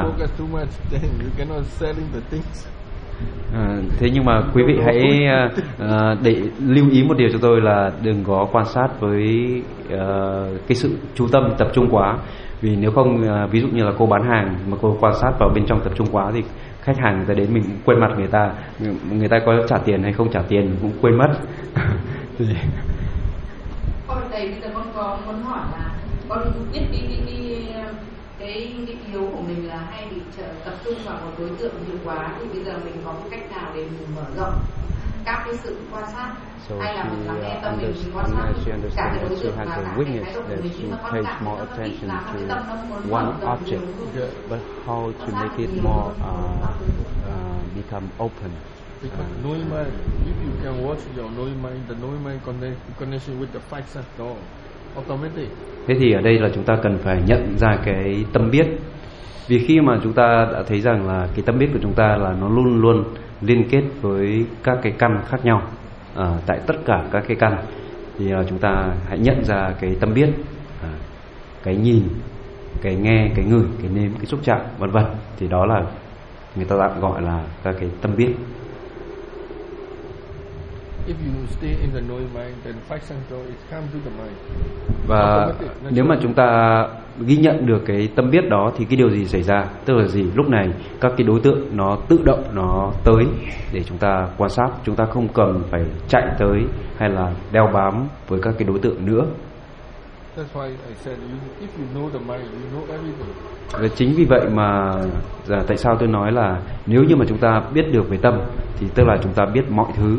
À, thế nhưng mà quý vị hãy uh, để lưu ý một điều cho tôi là đừng có quan sát với uh, cái sự chú tâm tập trung quá, vì nếu không uh, ví dụ như là cô bán hàng mà cô quan sát vào bên trong tập trung quá thì khách hàng người ta đến mình cũng quên mặt người ta, người ta có trả tiền hay không trả tiền mình cũng quên mất. Thì... Con thầy bây giờ con có muốn hỏi là con biết đi đi đi cái cái yếu của mình là hay bị trở, tập trung vào một đối tượng nhiều quá, thì bây giờ mình có cái cách nào để mình mở rộng các cái sự quan sát, so hay là mình lắng nghe uh, tâm mình mình quan sát cả cái đối tượng và cả cái weakness thái độ của that mình, she nhưng mà con pays cảm more thấy nó ít attention làm cái tâm nó muốn to one mở rộng object, nhiều. but how to make it more uh, uh, become open. Because knowing mind, if you can watch your knowing mind, the knowing mind connect, connection with the five sense door, automatic. Thế thì ở đây là chúng ta cần phải nhận ra cái tâm biết, vì khi mà chúng ta đã thấy rằng là cái tâm biết của chúng ta là nó luôn luôn liên kết với các cái căn khác nhau à, tại tất cả các cái căn, thì là chúng ta hãy nhận ra cái tâm biết, à, cái nhìn, cái nghe, cái ngửi, cái nếm, cái xúc chạm vân vân, thì đó là người ta tạm gọi là các cái tâm biết. If you stay in the knowing mind, then five sense door it comes to the mind. Và nếu mà chúng ta ghi nhận được cái tâm biết đó thì cái điều gì xảy ra? Tức là gì? Lúc này các cái đối tượng nó tự động nó tới để chúng ta quan sát, chúng ta không cần phải chạy tới hay là đeo bám với các cái đối tượng nữa. That's why I said, you, if you know the mind, you know everything. Và chính vì vậy mà à, tại sao tôi nói là nếu như mà chúng ta biết được về tâm thì tức là chúng ta biết mọi thứ.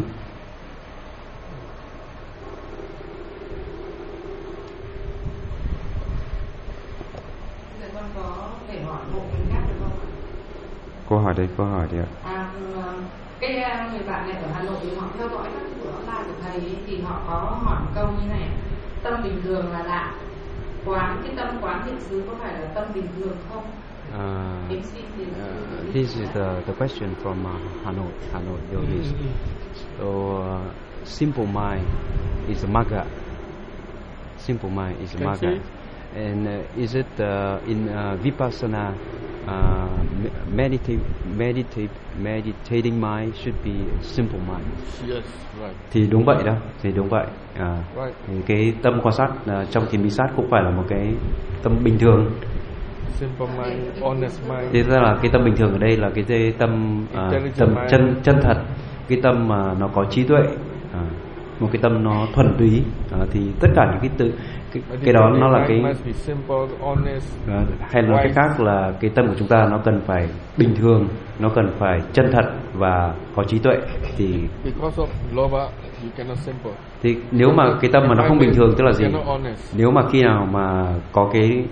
Câu hỏi đây, câu hỏi đây ạ. À, cái người bạn này ở Hà Nội họ theo dõi các buổi online của thầy ấy, thì họ có hỏi một câu như này: tâm bình thường là lạ, quán cái tâm quán hiện xứ có phải là tâm bình thường không? Uh, uh, this is the the question from uh, Hanoi, Hanoi yogis. So uh, simple mind is a magga. Simple mind is a magga. And uh, is it uh, in uh, vipassana? Uh, meditate, meditate, meditating mind should be simple mind. Yes, right. Thì đúng vậy đó, thì đúng vậy. À, right. Thì cái tâm quan sát uh, trong thiền minh sát cũng phải là một cái tâm bình thường. Simple mind, honest mind. Thế ra là cái tâm bình thường ở đây là cái tâm uh, tâm chân chân thật, cái tâm mà uh, nó có trí tuệ, uh, một cái tâm nó thuần túy. Uh, thì tất cả những cái tự cái, cái đó nó là cái simple, honest, uh, hay nói cách khác là cái tâm của chúng ta nó cần phải bình thường, nó cần phải chân thật và có trí tuệ. Thì because of lova, you cannot simple. Thì nếu mà cái tâm mà nó không bình thường tức là gì? Nếu mà khi nào mà có cái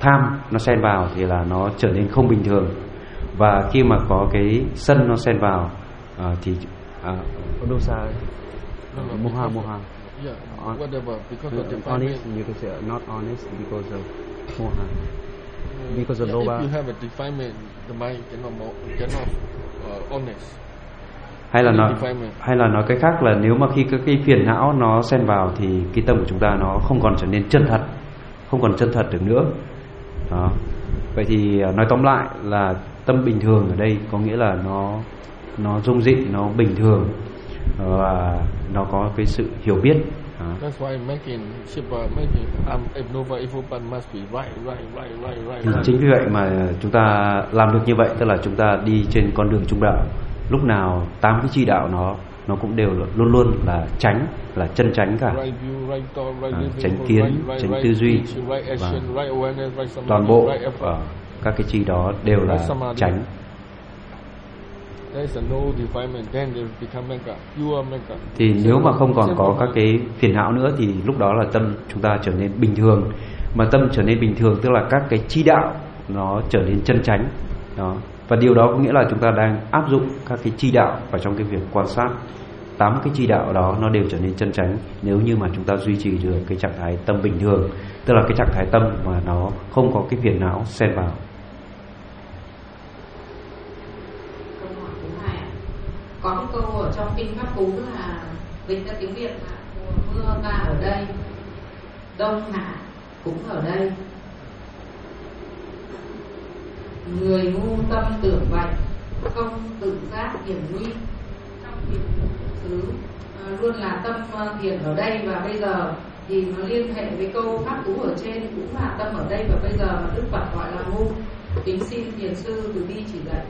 tham nó xen vào thì là nó trở nên không bình thường. Và khi mà có cái sân nó xen vào uh, thì uh, dosa moha moha yeah, whatever, because of the honest, you can say not honest because of moha, because of yeah, loba. If you have a defilement, the mind cannot cannot uh, honest. Hay là nói hay là nói cách khác là nếu mà khi cái phiền não nó xen vào thì cái tâm của chúng ta nó không còn trở nên chân thật, không còn chân thật được nữa. Đó. Vậy thì nói tóm lại là tâm bình thường ở đây có nghĩa là nó nó dung dị, nó bình thường và nó có cái sự hiểu biết. That's why making Shiva making um Nova Ivopan must be right, right, right, right, right. Thì chính vì vậy mà chúng ta làm được như vậy, tức là chúng ta đi trên con đường trung đạo. Lúc nào tám cái chi đạo nó nó cũng đều luôn luôn là chánh, là chân chánh cả. À, chánh kiến, chánh tư duy và toàn bộ ở các cái chi đó đều là chánh. Thì nếu mà không còn có các cái phiền não nữa thì lúc đó là tâm chúng ta trở nên bình thường. Mà tâm trở nên bình thường tức là các cái chi đạo nó trở nên chân chánh. Đó. Và điều đó có nghĩa là chúng ta đang áp dụng các cái chi đạo vào trong cái việc quan sát. Tám cái chi đạo đó nó đều trở nên chân chánh nếu như mà chúng ta duy trì được cái trạng thái tâm bình thường, tức là cái trạng thái tâm mà nó không có cái phiền não xen vào. Câu hỏi thứ hai, có cái câu ở trong kinh Pháp Cú là dịch ra tiếng Việt là mùa mưa ta ở đây, đông hạ cũng ở đây, người ngu tâm tưởng vậy, không tự giác hiểm nguy. Trong việc xứ à, luôn là tâm thiền ở đây và bây giờ, thì nó liên hệ với câu Pháp Cú ở trên cũng là tâm ở đây và bây giờ mà Đức Phật gọi là ngu. Kính xin thiền sư từ bi chỉ dạy.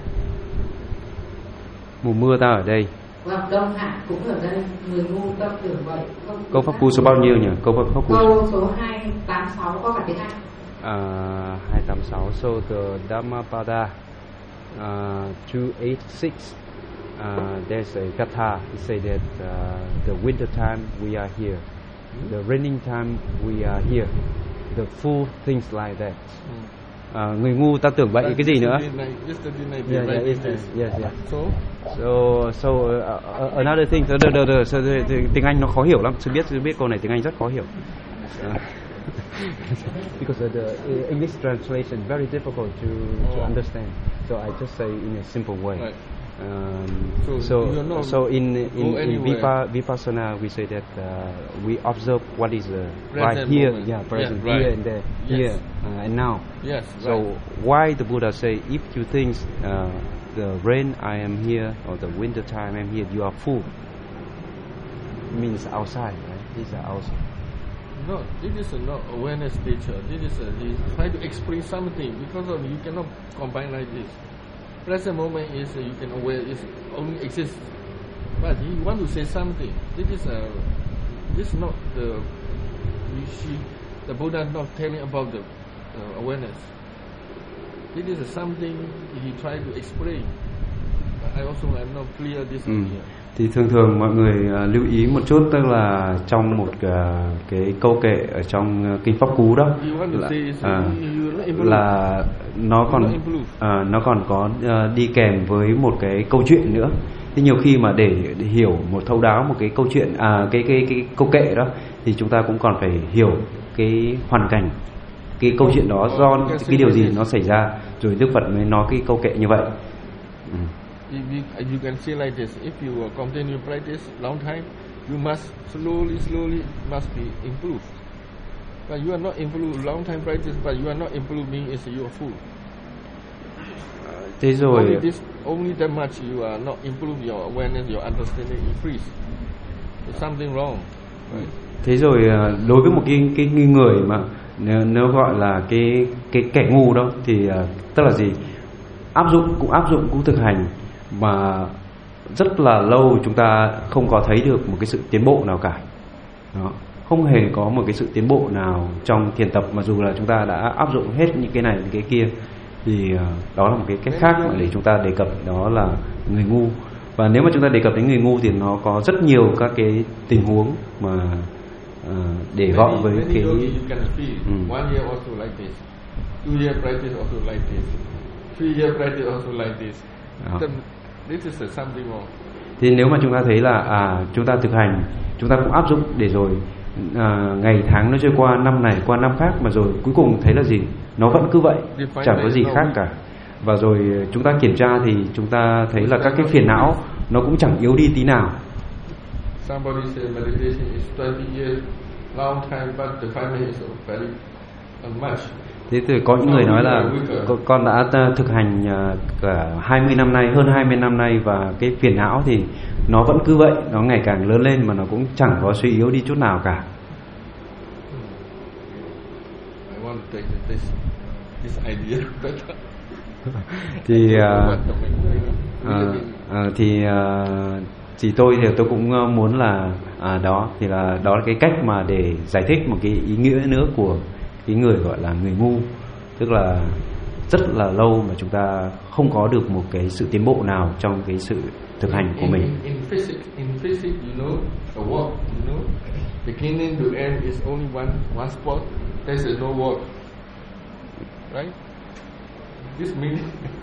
Mùa mưa ta ở đây, Vâng, đông hạ cũng ở đây, người ngu tâm tưởng vậy. Không câu Pháp Cú số bao nhiêu nhỉ? Câu Pháp Cú câu số hai tám sáu có cả tiếng Anh. Uh, hai tám sáu. So the Dhammapada uh, two eight six, uh, there's a katha. It say that uh, the winter time we are here, the raining time we are here, the fool things like that. Uh, người ngu ta tưởng vậy, cái gì nữa? Yeah, yeah, yes, yes, yes. So, so, so uh, uh, another thing. So, the, the, the, so the, the, tiếng Anh nó khó hiểu lắm. Sư biết, sư biết câu này tiếng Anh rất khó hiểu. Uh, because the uh, English translation very difficult to, to oh. understand. So I just say in a simple way. Right. Um, so so, so in in, in Vipa, Vipassana we say that uh, we observe what is uh, right here, moment. yeah, present yeah, right. here and there, yes. here uh, and now. Yes. So right. why the Buddha say if you think uh, the rain I am here or the winter time I am here, you are fool. It means outside, right? These are outside. No, this is not awareness nature. This is a, this try to explain something because of you cannot combine like this. Present moment is uh, you can aware is only exists, but you want to say something. This is a this is not the you see the Buddha not telling about the uh, awareness. This is something he tried to explain. But I also am not clear this mm. idea. Thì thường thường mọi người uh, lưu ý một chút, tức là trong một uh, cái câu kệ ở trong uh, kinh Pháp Cú đó là, uh, là nó còn uh, nó còn có uh, đi kèm với một cái câu chuyện nữa. Thì nhiều khi mà để, để hiểu một thấu đáo một cái câu chuyện à cái cái cái câu kệ đó thì chúng ta cũng còn phải hiểu cái hoàn cảnh cái câu chuyện đó do cái điều gì nó xảy ra, rồi Đức Phật mới nói cái câu kệ như vậy. Ừ. If you, you can see like this, if you continue practice long time, you must slowly, slowly must be improved. But you are not improved long time practice, but you are not improving, is you are fool. Thế rồi. Only this, only that much you are not improve your awareness, your understanding increase. There's something wrong. Right? Thế rồi đối với một cái cái người mà nếu, nếu gọi là cái cái kẻ ngu đó thì uh, tức là gì? Áp dụng cũng áp dụng cũng thực hành mà rất là lâu chúng ta không có thấy được một cái sự tiến bộ nào cả. Đó. Không hề có một cái sự tiến bộ nào trong thiền tập, mà dù là chúng ta đã áp dụng hết những cái này những cái kia thì uh, đó là một cái cách khác mà để chúng ta đề cập, đó là người ngu. Và nếu mà chúng ta đề cập đến người ngu thì nó có rất nhiều các cái tình huống mà uh, để gọi với cái um. two year practice also like this, three year practice also like this. Then this is something more. Thì nếu mà chúng ta thấy là à, chúng ta thực hành, chúng ta cũng áp dụng để rồi à, ngày tháng nó trôi qua, năm này qua năm khác mà rồi cuối cùng thấy là gì? Nó vẫn cứ vậy, chẳng có gì khác cả. Và rồi chúng ta kiểm tra thì chúng ta thấy là các cái phiền não nó cũng chẳng yếu đi tí nào. Somebody said meditation is twenty years, long time, but the five minutes is very much. Thế thì có những người nói là con đã thực hành cả hai mươi năm nay, hơn hai mươi năm nay, và cái phiền não thì nó vẫn cứ vậy, nó ngày càng lớn lên mà nó cũng chẳng có suy yếu đi chút nào cả. I want to take this, this idea. Thì uh, uh, uh, thì uh, thì tôi thì tôi cũng muốn là à, đó thì là đó là cái cách mà để giải thích một cái ý nghĩa nữa của cái người gọi là người ngu, tức là rất là lâu mà chúng ta không có được một cái sự tiến bộ nào trong cái sự thực hành của mình. In, in, in physics, in physics, you know, the work, you know, beginning to end is only one one spot. There's no work, right? This means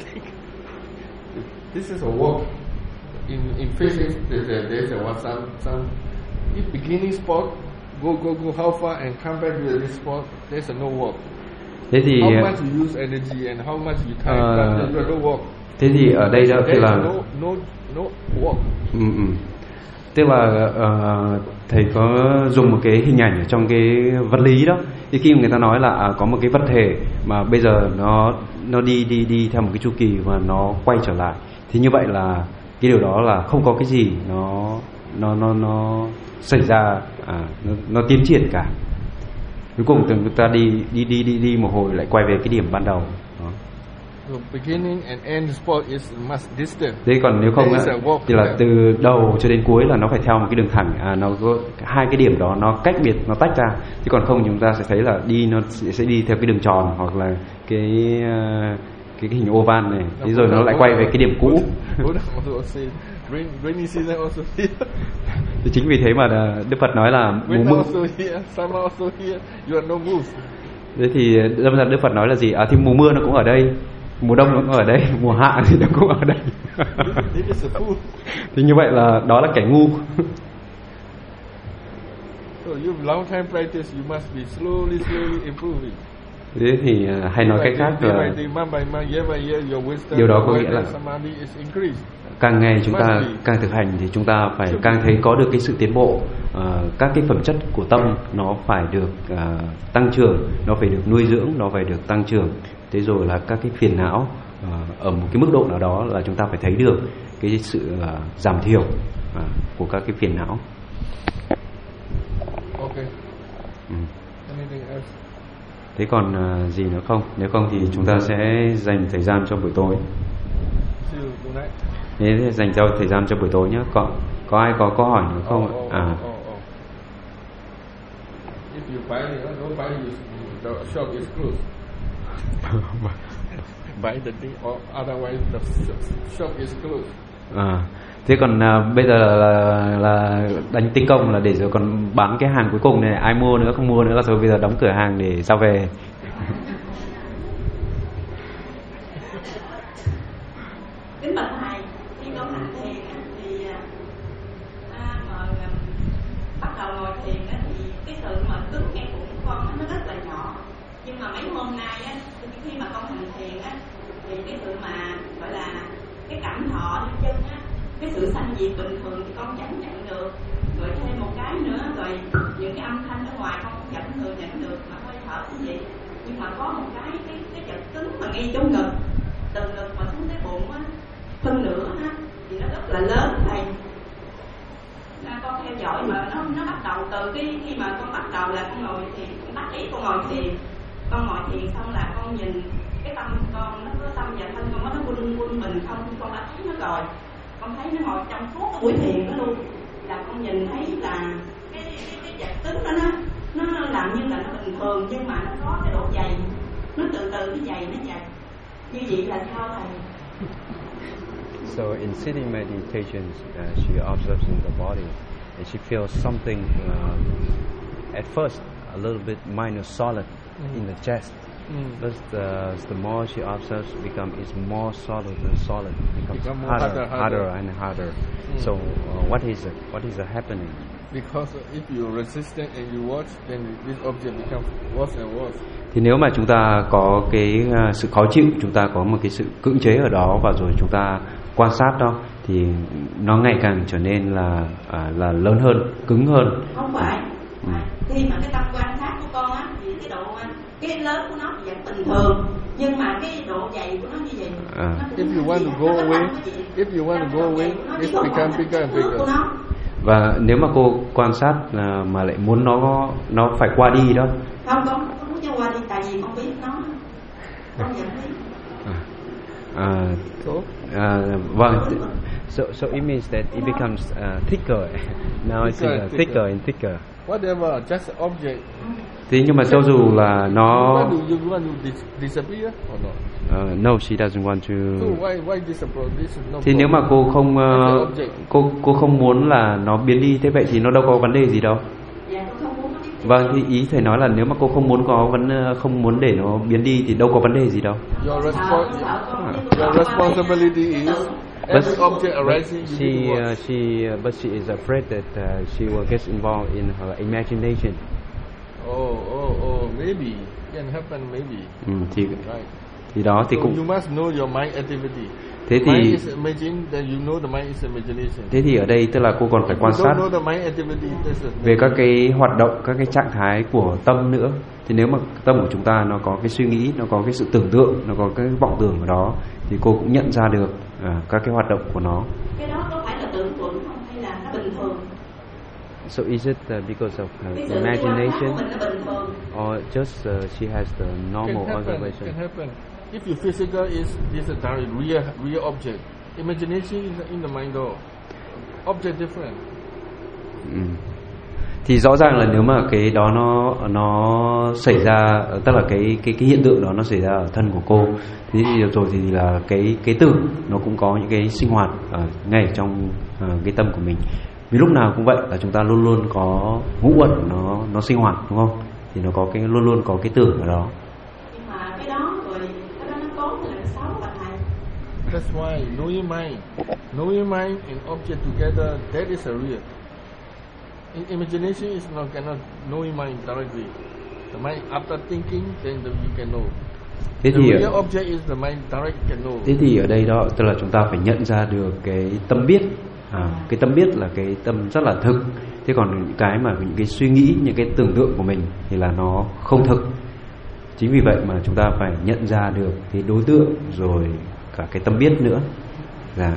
this is a work. In in physics, there's a, there's a some some. If beginning spot, go go go how far and come back to this spot. There's a no work. Thế thì how much you use energy and how much you time, uh, there's no work. Thế thì ở đây đó thì là no no no work. Ừ, ừ. Tức là uh, thầy có dùng một cái hình ảnh ở trong cái vật lý đó. Thì khi người ta nói là à, có một cái vật thể mà bây giờ nó nó đi đi đi theo một cái chu kỳ và nó quay trở lại, thì như vậy là cái điều đó là không có cái gì nó nó nó nó xảy ra, à, nó, nó tiến triển cả. Cuối cùng chúng ta đi đi đi đi đi một hồi lại quay về cái điểm ban đầu. Đó. The beginning and end spot is much distant. Thế còn nếu không á, thì là từ đầu cho đến cuối là nó phải theo một cái đường thẳng, à, nó có hai cái điểm đó nó cách biệt, nó tách ra. Chứ còn không chúng ta sẽ thấy là đi nó sẽ đi theo cái đường tròn hoặc là cái cái, cái hình oval này, thế rồi nó lại quay về cái điểm cũ. Thì chính vì thế mà Đức Phật nói là mùa mưa. Thế thì đâm ra Đức Phật nói là gì? À thì mùa mưa nó cũng ở đây, mùa đông nó cũng ở đây, mùa hạ thì nó cũng ở đây. Thì như vậy là đó là kẻ ngu. So you long time practice, you must be slowly, slowly improving. Thế thì hay nói cách khác là điều đó có nghĩa là càng ngày chúng ta càng thực hành thì chúng ta phải càng thấy có được cái sự tiến bộ, uh, các cái phẩm chất của tâm nó phải được uh, tăng trưởng, nó phải được nuôi dưỡng, nó phải được tăng trưởng. Thế rồi là các cái phiền não uh, ở một cái mức độ nào đó là chúng ta phải thấy được cái sự uh, giảm thiểu uh, của các cái phiền não. Okay. Ừ. Anything else? Thế còn uh, gì nữa không? Nếu không thì chúng ta sẽ dành thời gian cho buổi tối. Thế dành cho thời gian cho buổi tối nhé. Có có ai có câu hỏi nữa không? Oh, oh, à. Oh, oh. If you buy, don't buy, the shop is closed. Buy the thing, or otherwise the shop is closed. À. Thế còn uh, bây giờ là, là đánh tinh công là để rồi còn bán cái hàng cuối cùng này, ai mua nữa không mua nữa là rồi bây giờ đóng cửa hàng để sao về. Kính bạch thầy, khi con hành thiền thì à, mà bắt đầu ngồi thiền thì cái sự mà cứng ngay bụng của con nó rất là nhỏ, nhưng mà mấy hôm nay á, khi mà con hành thiền á thì cái sự mà gọi là cái cảm thọ trên chân á, cái sự sanh diệt bình thường thì con chẳng nhận được, rồi thêm một cái nữa rồi những cái âm thanh ở ngoài con cũng vẫn thường nhận được, mà hơi thở cũng vậy, nhưng mà có một cái cái cái chật cứng mà ngay trong ngực, từ ngực mà xuống cái bụng á, phân nửa á thì nó rất là lớn thầy. À, con theo dõi mà nó nó bắt đầu từ cái khi mà con bắt đầu là con ngồi thiền, con bắt ý con ngồi thiền, con ngồi thiền xong là con nhìn cái tâm con, nó có tâm và thân con nó quân quân bình không, con đã thấy nó rồi. Con thấy nó ngồi trong suốt cái buổi thiền đó luôn, là con nhìn thấy là cái cái cái vật cứng đó nó nó làm như là nó bình thường, nhưng mà nó có cái độ dày, nó từ từ cái dày nó dày. Như vậy là sao thầy? So in sitting meditations, uh, she observes in the body, and she feels something uh, at first a little bit minor solid mm. in the chest, Mm. But the, the more she observes, become is more solid and solid, becomes Become harder, harder, harder, harder and harder. Mm. So uh, what is it? What is happening? Because if you resistant and you watch, then this object becomes worse and worse. Thì nếu mà chúng ta có cái uh, sự khó chịu, chúng ta có một cái sự cưỡng chế ở đó và rồi chúng ta quan sát đó, thì nó ngày càng trở nên là uh, là lớn hơn, cứng hơn. Không phải. Ừ. Khi mà cái tâm quan sát của con á, thì cái độ cái lớn của nó thì vẫn bình thường, nhưng mà cái độ dày của nó như vậy. À. If you want to go away, if you want to go away, it becomes bigger and bigger. Và nếu mà cô quan sát uh, mà lại muốn nó nó phải qua đi đó. Không, con không muốn cho qua đi, tại vì con biết nó, con nhận biết. À, à, vâng. So so it means that it becomes uh, thicker. Now it's uh, thicker and thicker. Whatever, just object. Thế nhưng mà cho dù là nó. You want to, you want to disappear or not? Uh, no, she doesn't want to. So why why disappear? This is no. Thì nếu mà cô không uh, cô cô không muốn là nó biến đi, thế vậy thì nó đâu có vấn đề gì đâu. Vâng, thì ý thầy nói là nếu mà cô không muốn có vấn không muốn để nó biến đi thì đâu có vấn đề gì đâu. Your, respo your responsibility is every object arising. She uh, she uh, but she is afraid that uh, she will get involved in her imagination. Oh oh oh, maybe can happen maybe. Ừ, thì right. Thì đó thì so cũng. You must know your mind activity. Thế thì mind is imagine, then you know the mind is imagination. Thế thì ở đây tức là cô còn phải quan sát về các cái hoạt động, các cái trạng thái của tâm nữa. Thì nếu mà tâm của chúng ta nó có cái suy nghĩ, nó có cái sự tưởng tượng, nó có cái vọng tưởng ở đó, thì cô cũng nhận ra được à, các cái hoạt động của nó. Cái đó có phải là tưởng tượng không hay là nó bình thường? So is it uh, because of her imagination, or just uh, she has the normal can happen, observation? Can happen. If your physical is is a direct real real object, imagination is in the mind though. Object different. Ừ. Thì rõ ràng là nếu mà cái đó nó nó xảy ra, tức là cái cái cái hiện tượng đó nó xảy ra ở thân của cô, thì rồi thì là cái cái tưởng nó cũng có những cái sinh hoạt ở ngay trong uh, cái tâm của mình. Vì lúc nào cũng vậy là chúng ta luôn luôn có ngũ uẩn nó nó sinh hoạt, đúng không? Thì nó có cái luôn luôn có cái tưởng ở đó. Nhưng mà cái đó rồi cái đó nó tốt hay là xấu bà thầy? That's why knowing mind, knowing mind and object together, that is a real. In imagination is not cannot knowing mind directly. The mind after thinking, then the, you can know. Thế the thì real object is the mind direct can know. Thế thì ở đây đó, tức là chúng ta phải nhận ra được cái tâm biết. À, cái tâm biết là cái tâm rất là thực. Thế còn những cái mà những cái suy nghĩ, những cái tưởng tượng của mình thì là nó không thực. Chính vì vậy mà chúng ta phải nhận ra được cái đối tượng rồi cả cái tâm biết nữa. Dạ.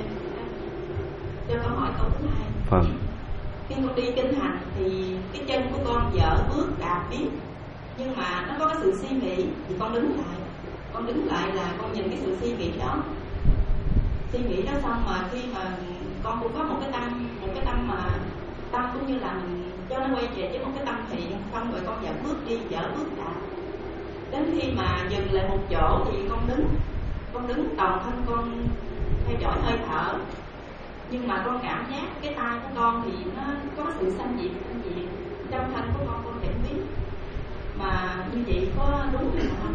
Cho con hỏi câu thứ hai. Vâng. Khi con đi kinh hành thì cái chân của con dở bước đạp biết, nhưng mà nó có cái sự suy nghĩ thì con đứng lại. Con đứng lại là con nhìn cái sự suy nghĩ đó. Suy nghĩ đó xong mà khi mà con cũng có một cái tâm, một cái tâm mà tâm cũng như là mình cho nó quay về với một cái tâm thiện, xong rồi con dở bước đi, dở bước đạp. Đến khi mà dừng lại một chỗ thì con đứng, con đứng toàn thân con theo dõi hơi thở. Nhưng mà con cảm giác cái tay của con thì nó có sự xanh diệp, xanh diệp trong thân của con, con nhận biết. Mà như vậy có đúng hay không?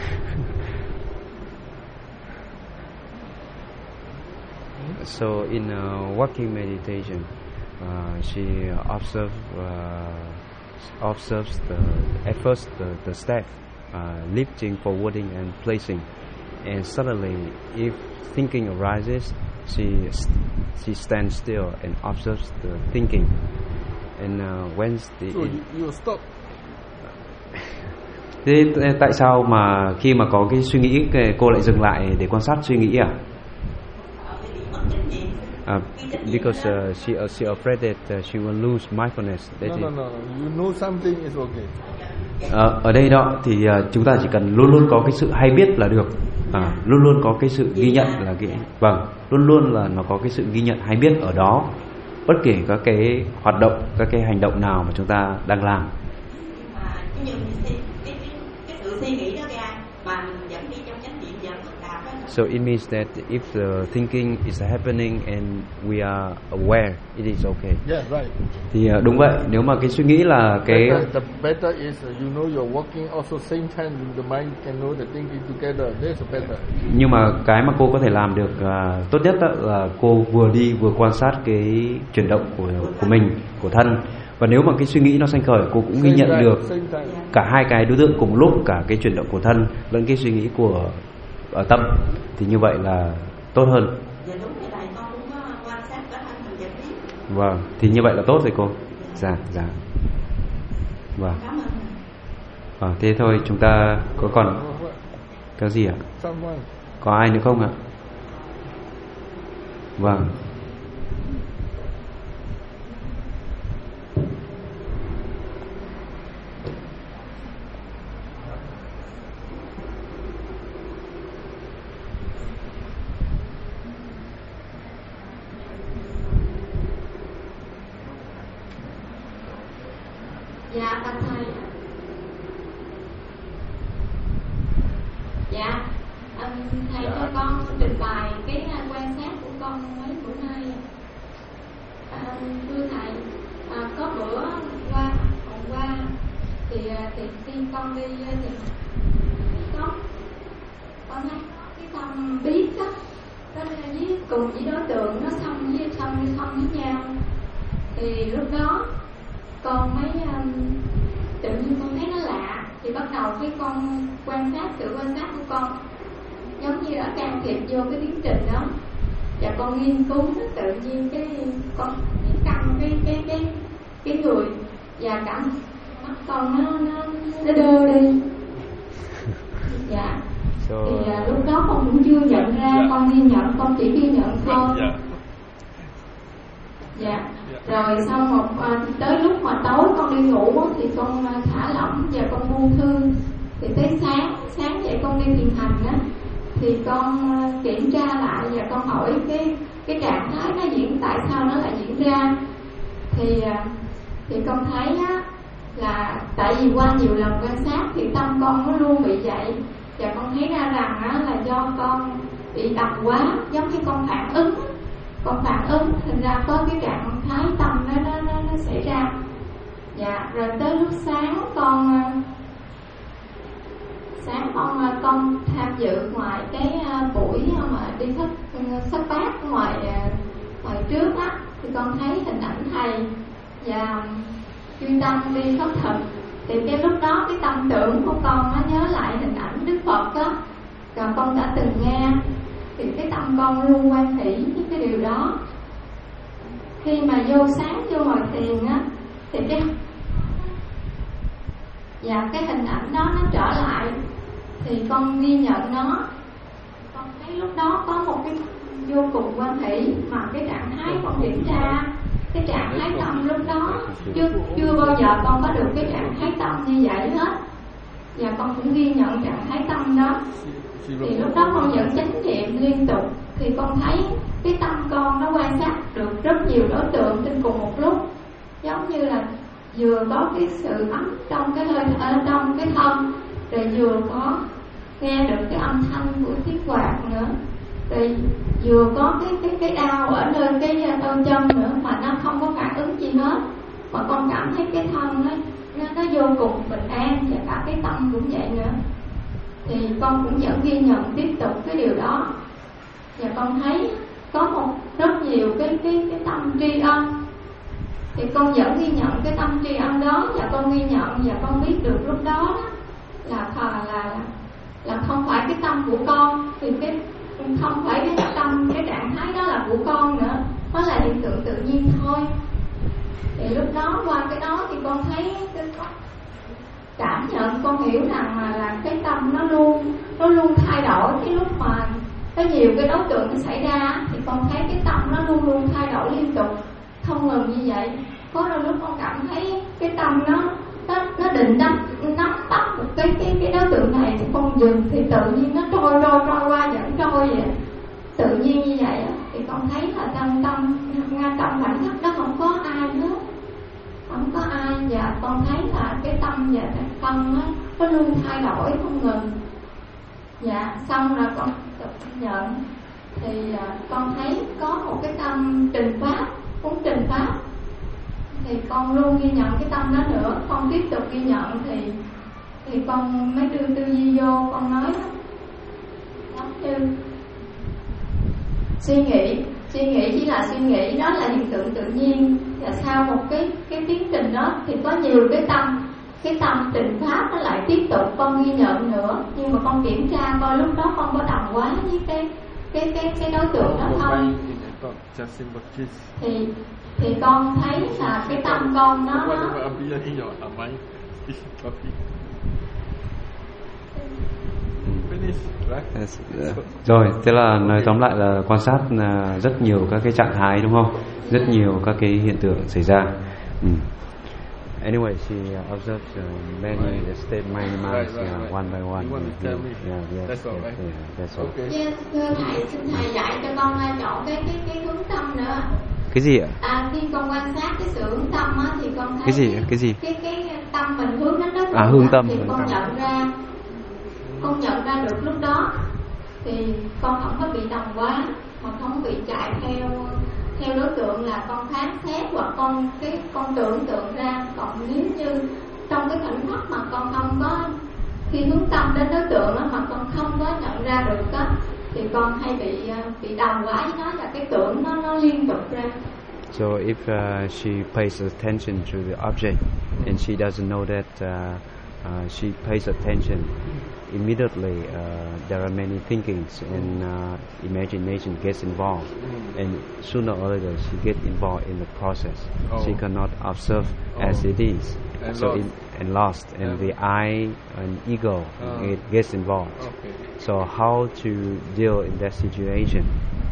So in uh, walking meditation, uh, she observe, uh, observes the, at first the, the step, uh, lifting, forwarding, and placing, and suddenly, if thinking arises, she she stands still and observes the thinking, and uh, when the so you, you stop. Thế tại sao mà khi mà có cái suy nghĩ cô lại dừng lại để quan sát suy nghĩ à? Uh, because uh, she uh, she afraid that uh, she will lose mindfulness. No, no, no, you know something is okay. Uh, ở đây đó thì uh, chúng ta chỉ cần luôn luôn có cái sự hay biết là được. À, luôn luôn có cái sự ghi nhận là cái vâng, luôn luôn là nó có cái sự ghi nhận hay biết ở đó. Bất kể các cái hoạt động, các cái hành động nào mà chúng ta đang làm. So it means that if the thinking is happening and we are aware, it is okay. Yeah, right. Thì uh, đúng vậy, nếu mà cái suy nghĩ là cái better, the better is uh, you know you're working also same time the mind can know the thinking together. That's better. Nhưng mà cái mà cô có thể làm được uh, tốt nhất là cô vừa đi vừa quan sát cái chuyển động của của mình, của thân. Và nếu mà cái suy nghĩ nó sanh khởi, cô cũng ghi nhận được cả hai cái đối tượng cùng một lúc, cả cái chuyển động của thân lẫn cái suy nghĩ của ở tâm, thì như vậy là tốt hơn. Dạ đúng, cái này con cũng có quan sát cả thân mình giải quyết. Vâng, thì như vậy là tốt rồi cô. Dạ, dạ. Vâng. Ờ, thế thôi, chúng ta có còn cái gì ạ? Có ai nữa không ạ? Vâng. Dạ, bạch thầy. Dạ, um, thầy cho con trình bày cái quan sát của con mấy bữa nay. À, thưa thầy, à, có bữa qua, hôm qua thì thì khi con đi thì có con thấy cái tâm biết đó, đó là với cùng với đối tượng nó xông với xông với xông với nhau. Thì lúc đó con mới um, tự nhiên con thấy nó lạ, thì bắt đầu cái con quan sát, sự quan sát của con giống như đã can thiệp vô cái tiến trình đó, và con nghiên cứu tự nhiên cái con căng cái cái cái cái người và cảm mắt con nó nó nó đơ đi. Dạ. So, thì uh, lúc đó con cũng chưa nhận ra, yeah. Con ghi nhận, con chỉ ghi nhận thôi. Yeah. Dạ. Rồi sau một uh, tới lúc mà tối con đi ngủ thì con uh, thả lỏng và con buông thư. Thì tới sáng sáng dậy con đi thiền hành á, thì con uh, kiểm tra lại và con hỏi cái cái trạng thái nó diễn tại sao nó lại diễn ra. Thì uh, thì con thấy á là tại vì qua nhiều lần quan sát thì tâm con nó luôn bị vậy, và con thấy ra rằng á là do con bị đập quá, giống như con phản ứng. Con phản ứng thành ra có cái trạng thái tâm nó nó nó, nó xảy ra. Dạ, rồi tới lúc sáng con sáng con con tham dự ngoài cái buổi mà đi thất thất bát ngoài ngoài trước á, thì con thấy hình ảnh thầy và chuyên tâm đi khất thực. Thì cái lúc đó cái tâm tưởng của con nó nhớ lại hình ảnh Đức Phật á, rồi con đã từng nghe. Thì cái tâm con luôn quan hỷ với cái điều đó. Khi mà vô sáng vô ngồi thiền á, thì cái và cái hình ảnh đó nó trở lại, thì con ghi nhận nó. Con thấy lúc đó có một cái vô cùng quan hỷ, mà cái trạng thái con diễn ra, cái trạng thái tâm lúc đó chưa chưa bao giờ con có được cái trạng thái tâm như vậy hết. Và con cũng ghi nhận trạng thái tâm đó. Thì lúc đó con vẫn chánh niệm liên tục, thì con thấy cái tâm con nó quan sát được rất nhiều đối tượng trên cùng một lúc, giống như là vừa có cái sự ấm trong cái hơi thở, trong cái thân, rồi vừa có nghe được cái âm thanh của tiếng quạt nữa, rồi vừa có cái cái cái đau ở nơi cái đôi chân nữa, mà nó không có phản ứng gì hết, mà con cảm thấy cái thân nó nó, nó vô cùng bình an, và cả cái tâm cũng vậy nữa. Thì con cũng vẫn ghi nhận tiếp tục cái điều đó, và con thấy có một rất nhiều cái cái cái tâm tri ân. Thì con vẫn ghi nhận cái tâm tri ân đó, và con ghi nhận và con biết được lúc đó là là là là không phải cái tâm của con, thì cái không phải cái tâm, cái trạng thái đó là của con nữa, nó là hiện tượng tự nhiên thôi. Thì lúc đó qua cái đó thì con thấy cái cảm nhận, con hiểu rằng là, là cái tâm nó luôn nó luôn thay đổi. Cái lúc mà có nhiều cái đối tượng nó xảy ra thì con thấy cái tâm nó luôn luôn thay đổi liên tục, không ngừng như vậy. Có đôi lúc con cảm thấy cái tâm nó nó nó định nắm nắm bắt một cái cái cái đối tượng này, thì con dừng, thì tự nhiên nó trôi trôi trôi qua vẫn trôi vậy, tự nhiên như vậy. Thì con thấy là trong tâm ngay trong khoảnh khắc đó không có ai nữa, không có ai. Và con thấy là cái tâm và cái tâm nó nó luôn thay đổi không ngừng. Dạ, xong rồi con tập nhận thì à, con thấy có một cái tâm trình pháp, muốn trình pháp thì con luôn ghi nhận cái tâm đó nữa, con tiếp tục ghi nhận thì thì con mới đưa tư duy vô, con nói đó, giống như suy nghĩ, suy nghĩ chỉ là suy nghĩ, đó là hiện tượng tự nhiên. Và sau một cái cái tiến trình đó thì có nhiều cái tâm, cái tâm trình pháp nó lại tiếp tục con ghi nhận nữa, nhưng mà con kiểm tra coi lúc đó con có đồng quá với cái cái cái cái đối tượng đó không, thì thì con thấy là cái tâm con nó nó rồi, thế là nói tóm lại là quan sát là rất nhiều các cái trạng thái, đúng không? Rất nhiều các cái hiện tượng xảy ra. Ừ. Anyway, she uh, observes uh, many uh, state mind minds uh, one by one. Yeah, yeah, yeah, that's all, yeah, right? yeah, that's all. Okay. Yes, thưa thầy, xin thầy dạy cho con uh, chọn cái cái cái hướng tâm nữa. Cái gì ạ? À, khi con quan sát cái sự hướng tâm á, thì con thấy cái gì? Cái gì? Cái cái tâm mình hướng đến đó. À, hướng tâm. Thì con nhận ra, con nhận ra được lúc đó thì con không có bị đồng quá, mà không bị chạy theo theo đối tượng là con phán xét hoặc con cái con tưởng tượng ra. Còn nếu như trong cái khoảnh khắc mà con không có khi hướng tâm đến đối tượng đó, mà con không có nhận ra được đó, thì con hay bị bị đồng quá với nó, và cái tưởng nó nó liên tục ra. So if uh, she pays attention to the object and she doesn't know that uh, uh, she pays attention immediately, uh, there are many thinkings and uh, imagination gets involved, and sooner or later she gets involved in the process. Oh. She cannot observe Oh. as it is, And so lost. in, and lost, and Yeah. the I and ego Uh. it gets involved. Okay. So how to deal in that situation?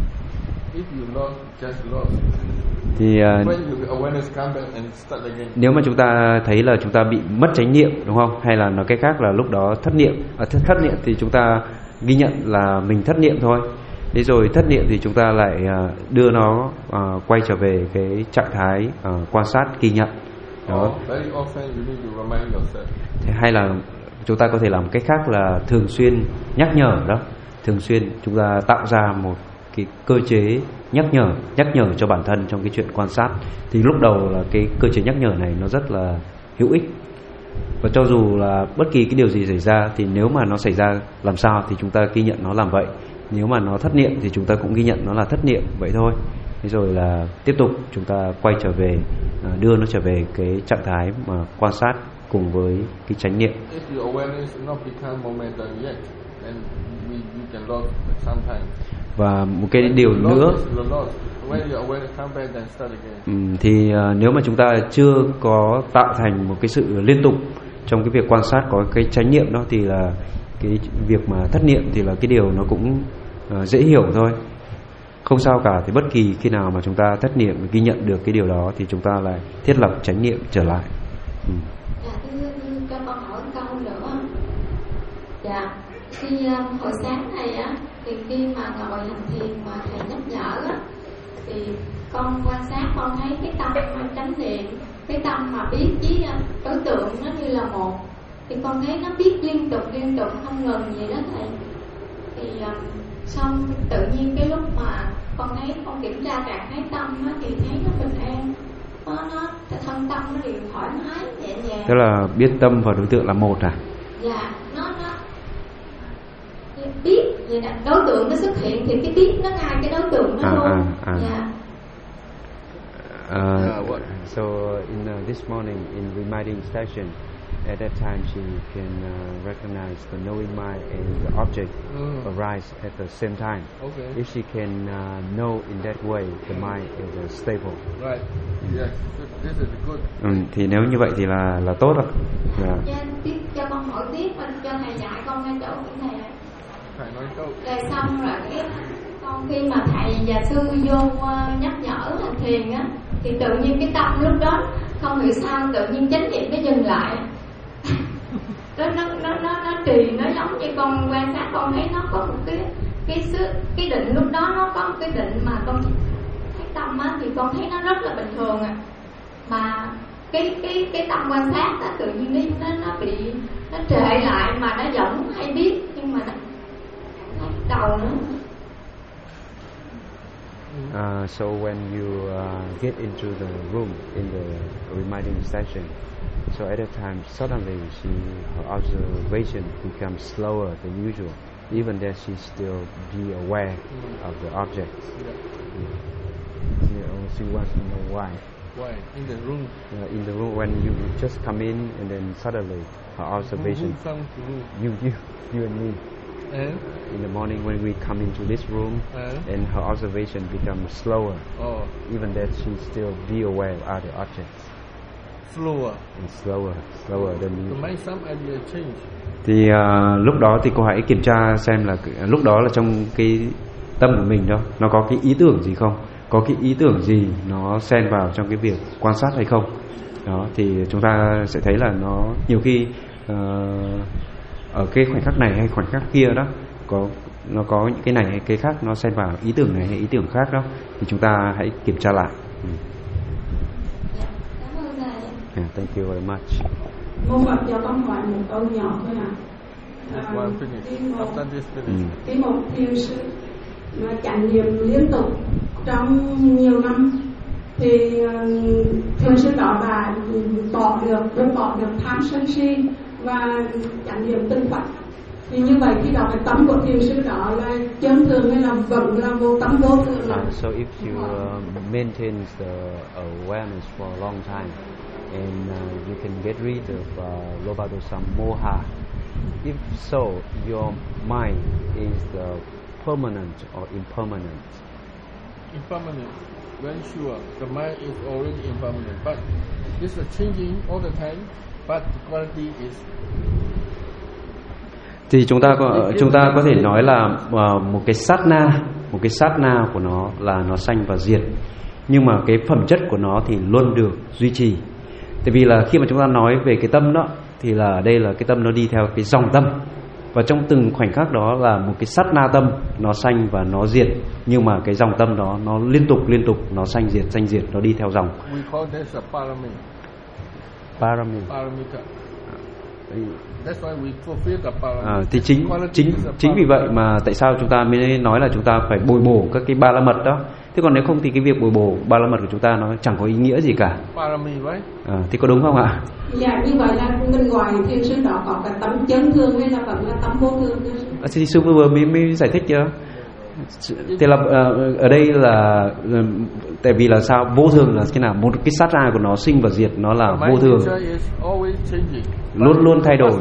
If you lost, just lost. Thì uh, When your awareness come back and start again. nếu mà chúng ta thấy là chúng ta bị mất chánh niệm, đúng không? Hay là nói cách khác là lúc đó thất niệm, à, thất, thất niệm thì chúng ta ghi nhận là mình thất niệm thôi. Thế rồi thất niệm thì chúng ta lại uh, đưa nó uh, quay trở về cái trạng thái uh, quan sát ghi nhận. Đó. Oh, very often you need to remind yourself. Thế hay là chúng ta có thể làm cách khác là thường xuyên nhắc nhở đó, thường xuyên chúng ta tạo ra một cái cơ chế nhắc nhở nhắc nhở cho bản thân trong cái chuyện quan sát. Thì lúc đầu là cái cơ chế nhắc nhở này nó rất là hữu ích, và cho dù là bất kỳ cái điều gì xảy ra thì nếu mà nó xảy ra làm sao thì chúng ta ghi nhận nó làm vậy, nếu mà nó thất niệm thì chúng ta cũng ghi nhận nó là thất niệm vậy thôi. Thế rồi là tiếp tục chúng ta quay trở về, đưa nó trở về cái trạng thái mà quan sát cùng với cái chánh niệm. If your awareness not become momentum yet, then we, you can lose sometimes. Và một cái điều nữa um, thì uh, nếu mà chúng ta chưa có tạo thành một cái sự liên tục trong cái việc quan sát có cái chánh niệm đó, thì là cái việc mà thất niệm thì là cái điều nó cũng uh, dễ hiểu thôi, không sao cả. Thì bất kỳ khi nào mà chúng ta thất niệm ghi nhận được cái điều đó thì chúng ta lại thiết lập chánh niệm trở lại. Ừ. Dạ, thưa, thưa, cho con hỏi câu nữa. Dạ, khi uh, hồi sáng này á, thì khi mà ngồi hành thiền mà thầy nhắc nhở á, thì con quan sát con thấy cái tâm chánh niệm, cái tâm mà biết với đối tượng nó như là một, thì con thấy nó biết liên tục liên tục không ngừng vậy đó thầy. Thì um, xong tự nhiên cái lúc mà con thấy con kiểm tra trạng thái tâm á, thì thấy nó bình an, nó nó thân tâm nó đều thoải mái nhẹ nhàng. Tức là biết tâm và đối tượng là một à? Dạ, nó nó biết vậy là đối tượng nó xuất hiện thì cái biết nó ngay cái đối tượng nó à, luôn. À, à. Dạ. Uh, so in uh, this morning in reminding session, at that time she can uh, recognize the knowing mind and the object mm. arise at the same time. Okay. If she can uh, know in that way, the mind is uh, stable. Right. Yes. This is good. Ừ, thì nếu như vậy thì là là tốt rồi. Yeah. Yeah, tiếp cho con hỏi tiếp, cho thầy dạy con ngay chỗ cái này. Thầy nói câu. Rồi xong rồi cái con khi mà thầy và sư vô uh, nhắc nhở hành thiền á, thì tự nhiên cái tâm lúc đó không hiểu sao tự nhiên chánh niệm nó dừng lại. nó nó nó nó nó trì, nó giống như con quan sát con thấy nó có một cái cái sức cái định lúc đó nó có một cái định mà con thấy tâm á thì con thấy nó rất là bình thường à, mà cái cái cái tâm quan sát á tự nhiên nó nó bị nó trệ lại mà nó vẫn hay biết, nhưng mà nó, đầu nữa. Uh, so when you uh, get into the room in the reminding session, so at that time suddenly she, her observation becomes slower than usual, even that she still be aware of the objects. Yeah. She, she wants to know why. Why? In the room? Uh, in the room, when you just come in and then suddenly her observation. Who, who comes to room? You, you, you and me. And? In the morning when we come into this room, and, and her observation becomes slower. Oh. Even that she still be aware of other objects. Slower. And slower, slower than you. To make some idea change. Thì uh, lúc đó thì cô hãy kiểm tra xem là lúc đó là trong cái tâm của mình đó, nó có cái ý tưởng gì không, có cái ý tưởng gì nó xen vào trong cái việc quan sát hay không. Đó thì chúng ta sẽ thấy là nó nhiều khi uh, ở cái khoảnh khắc này hay khoảnh khắc kia đó có nó có những cái này hay cái khác nó xen vào ý tưởng này hay ý tưởng khác đó, thì chúng ta hãy kiểm tra lại. Ừ. Yeah, thank you very much. Mô Phật cho con hỏi một câu nhỏ thôi ạ. À, cái một thiền sư mà chánh niệm liên tục trong nhiều năm thì thiền sư đó đã bỏ được buông bỏ được tham sân si và chánh niệm tinh Phật. Thì như vậy khi đó cái tâm của thiền sư đó là chân thường hay là vẫn là vô tâm vô thường là. So if you uh, maintain the awareness for a long time, and uh, you can get rid of uh, lobha-dosa moha. If so, your mind is uh, permanent or impermanent? Impermanent, very sure. The mind is already impermanent, but it's changing all the time. But the quality is. Thì chúng ta có chúng ta có thể nói là uh, một cái sát na, một cái sát na của nó là nó sanh và diệt, nhưng mà cái phẩm chất của nó thì luôn được duy trì. Tại vì là khi mà chúng ta nói về cái tâm đó thì là ở đây là cái tâm nó đi theo cái dòng tâm, và trong từng khoảnh khắc đó là một cái sát na tâm nó sanh và nó diệt, nhưng mà cái dòng tâm đó nó liên tục liên tục nó sanh diệt sanh diệt, nó đi theo dòng. We call that a parami. Parami. Paramita. That's why we fulfill the parami. À, thì chính chính chính vì vậy mà tại sao chúng ta mới nói là chúng ta phải bồi bổ các cái ba la mật đó. Thế còn nếu không thì cái việc bồi bổ ba la mật của chúng ta nó chẳng có ý nghĩa gì cả. Parami, right? À, thì có đúng không ạ? Dạ, như vậy là bên ngoài thiền sư đó có cái tấm chấn thương hay là vẫn là tấm vô thương? À, thì sư vừa mới, mới giải thích chưa? Thì là ở đây là tại vì là sao, vô thường là cái nào, một cái sát na của nó sinh và diệt nó là vô thường, luôn luôn thay đổi.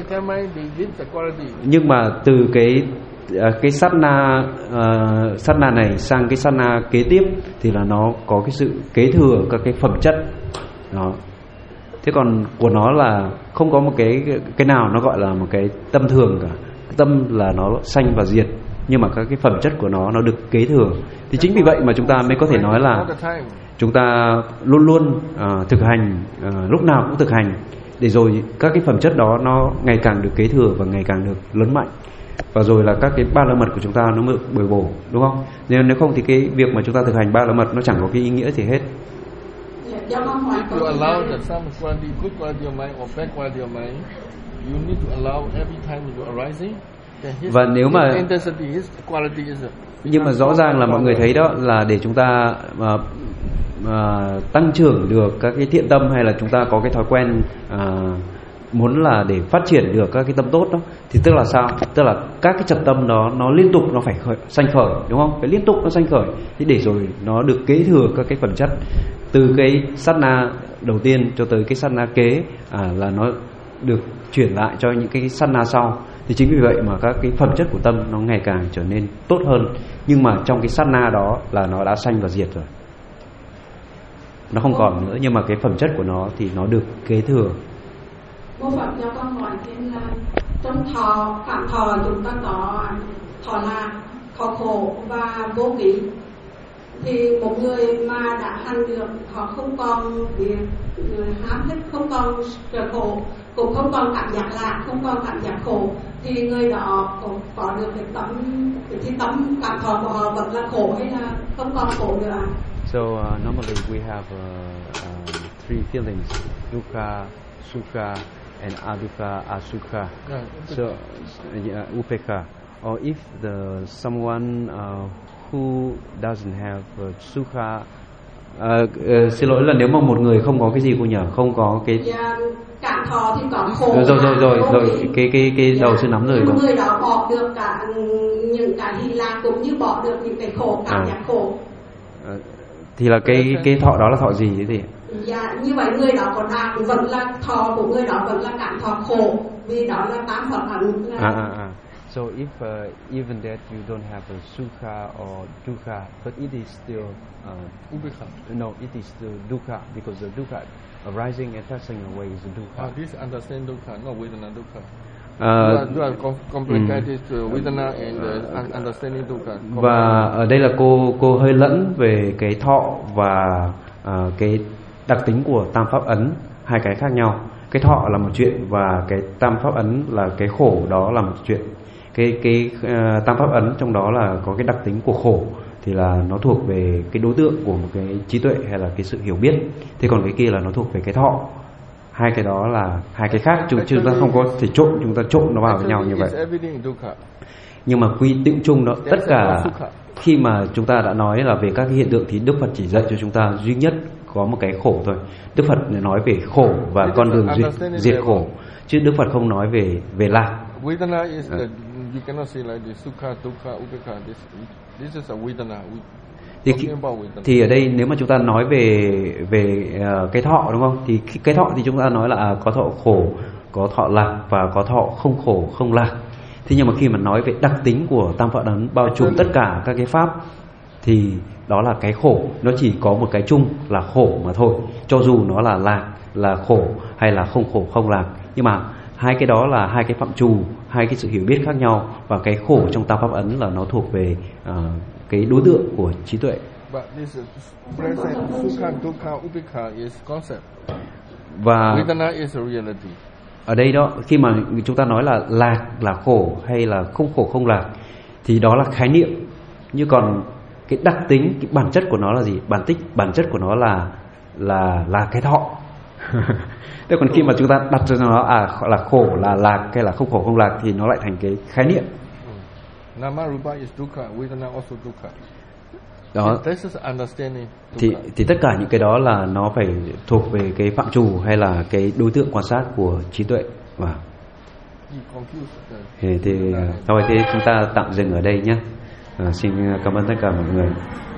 Nhưng mà từ cái cái sát na uh, sát na này sang cái sát na kế tiếp thì là nó có cái sự kế thừa các cái phẩm chất đó. Thế còn của nó là không có một cái cái nào nó gọi là một cái tâm thường cả. Cái tâm là nó sanh và diệt, nhưng mà các cái phẩm chất của nó nó được kế thừa. Thì chính vì vậy mà chúng ta mới có thể nói là chúng ta luôn luôn uh, thực hành, uh, lúc nào cũng thực hành, để rồi các cái phẩm chất đó nó ngày càng được kế thừa và ngày càng được lớn mạnh, và rồi là các cái ba la mật của chúng ta nó mới bồi bổ, đúng không? Nên nếu không thì cái việc mà chúng ta thực hành ba la mật nó chẳng có cái ý nghĩa gì hết. You allow that some quality, good quality of mind or bad quality of mind, you need to allow every time you arising. Và nếu mà nhưng mà rõ ràng là mọi người thấy đó là để chúng ta uh, uh, tăng trưởng được các cái thiện tâm, hay là chúng ta có cái thói quen uh, muốn là để phát triển được các cái tâm tốt đó, thì tức là sao? Tức là các cái trật tâm đó nó liên tục nó phải khởi, sanh khởi, đúng không? Phải liên tục nó sanh khởi, thì để rồi nó được kế thừa các cái phẩm chất từ cái sát na đầu tiên cho tới cái sát na kế, à, là nó được chuyển lại cho những cái sát na sau. Thì chính vì vậy mà các cái phẩm chất của tâm nó ngày càng trở nên tốt hơn, nhưng mà trong cái sát na đó là nó đã sanh và diệt rồi, nó không còn nữa, nhưng mà cái phẩm chất của nó thì nó được kế thừa. Mô Phật cho con hỏi thêm là trong thọ, cảm thọ chúng ta có thọ lạc, thọ khổ và vô kỷ. Thì một người mà đã hành được, họ không còn việc ham thích, không còn trở khổ, cũng không còn cảm giác lạc, không còn cảm giác khổ, thì người đó cũng có được cái tấm, cái tấm cảm thọ của họ vẫn là khổ hay là không còn khổ nữa? So uh, normally we have uh, um, three feelings: dukkha, sukha, and adukkha, asukha. Yeah, so uh, upekha. or if the someone uh, who doesn't have uh, sukha, uh, uh, xin lỗi là nếu mà một người không có cái gì cô nhỉ, không có cái dạ, cảm thọ thì có khổ. Rồi rồi rồi rồi, rồi. cái cái cái dạ, đầu sư nắm rồi. Người đó bỏ được cả những cái hy lạc cũng như bỏ được những cái khổ, cảm giác à. khổ. À, thì là cái cái thọ đó là thọ gì thế thì? Dạ, như vậy người đó còn đang vẫn là thọ của người đó vẫn là cảm thọ khổ, vì đó là tám Phật ấn. À, à, à. So if uh, even that you don't have a sukha or dukkha, but it is still uh, Ubekha. No, it is still dukkha because the dukkha arising and passing away is the dukkha. Ah, this understand dukkha, not Vedana dukkha. Uh, you are, you are complicated um, Vedana and uh, understanding dukkha. Và ở đây là cô cô hơi lẫn về cái thọ và uh, cái đặc tính của tam pháp ấn, hai cái khác nhau. Cái thọ là một chuyện và cái tam pháp ấn là cái khổ đó là một chuyện. Cái cái uh, tam pháp ấn trong đó là có cái đặc tính của khổ thì là nó thuộc về cái đối tượng của một cái trí tuệ hay là cái sự hiểu biết. Thế còn cái kia là nó thuộc về cái thọ. Hai cái đó là hai cái khác, chúng chúng ta không có thể trộn, chúng ta trộn nó vào với nhau như vậy. Nhưng mà quy tựu chung đó, tất cả khi mà chúng ta đã nói là về các cái hiện tượng thì Đức Phật chỉ dạy cho chúng ta duy nhất có một cái khổ thôi. Đức Phật nói về khổ và con đường diệt, diệt khổ, chứ Đức Phật không nói về về lạc. Vedana is the, you cannot say like the sukha, dukkha, upekha. This, this is a vedana. Thì, thì ở đây nếu mà chúng ta nói về về uh, cái thọ đúng không? Thì cái thọ thì chúng ta nói là có thọ khổ, có thọ lạc và có thọ không khổ, không lạc. Thế nhưng mà khi mà nói về đặc tính của tam pháp ấn bao trùm tất cả các cái pháp thì đó là cái khổ, nó chỉ có một cái chung là khổ mà thôi. Cho dù nó là lạc, là khổ hay là không khổ, không lạc, nhưng mà hai cái đó là hai cái phạm trù, hai cái sự hiểu biết khác nhau, và cái khổ trong tam pháp ấn là nó thuộc về uh, cái đối tượng của trí tuệ. But this present sukha, dukkha, upekha is concept. Và Vedana is a reality. Ở đây đó, khi mà chúng ta nói là lạc là khổ hay là không khổ không lạc thì đó là khái niệm. Như còn cái đặc tính, cái bản chất của nó là gì? Bản tích, bản chất của nó là là là cái thọ. Thế còn khi mà chúng ta đặt cho nó à là khổ là lạc hay là không khổ không lạc thì nó lại thành cái khái niệm. Nama rupa is dukkha, vedana also dukkha. Đó. Thì thì tất cả những cái đó là nó phải thuộc về cái phạm trù hay là cái đối tượng quan sát của trí tuệ. Và thì, thì thôi thế chúng ta tạm dừng ở đây nhé. À, xin cảm ơn tất cả mọi người.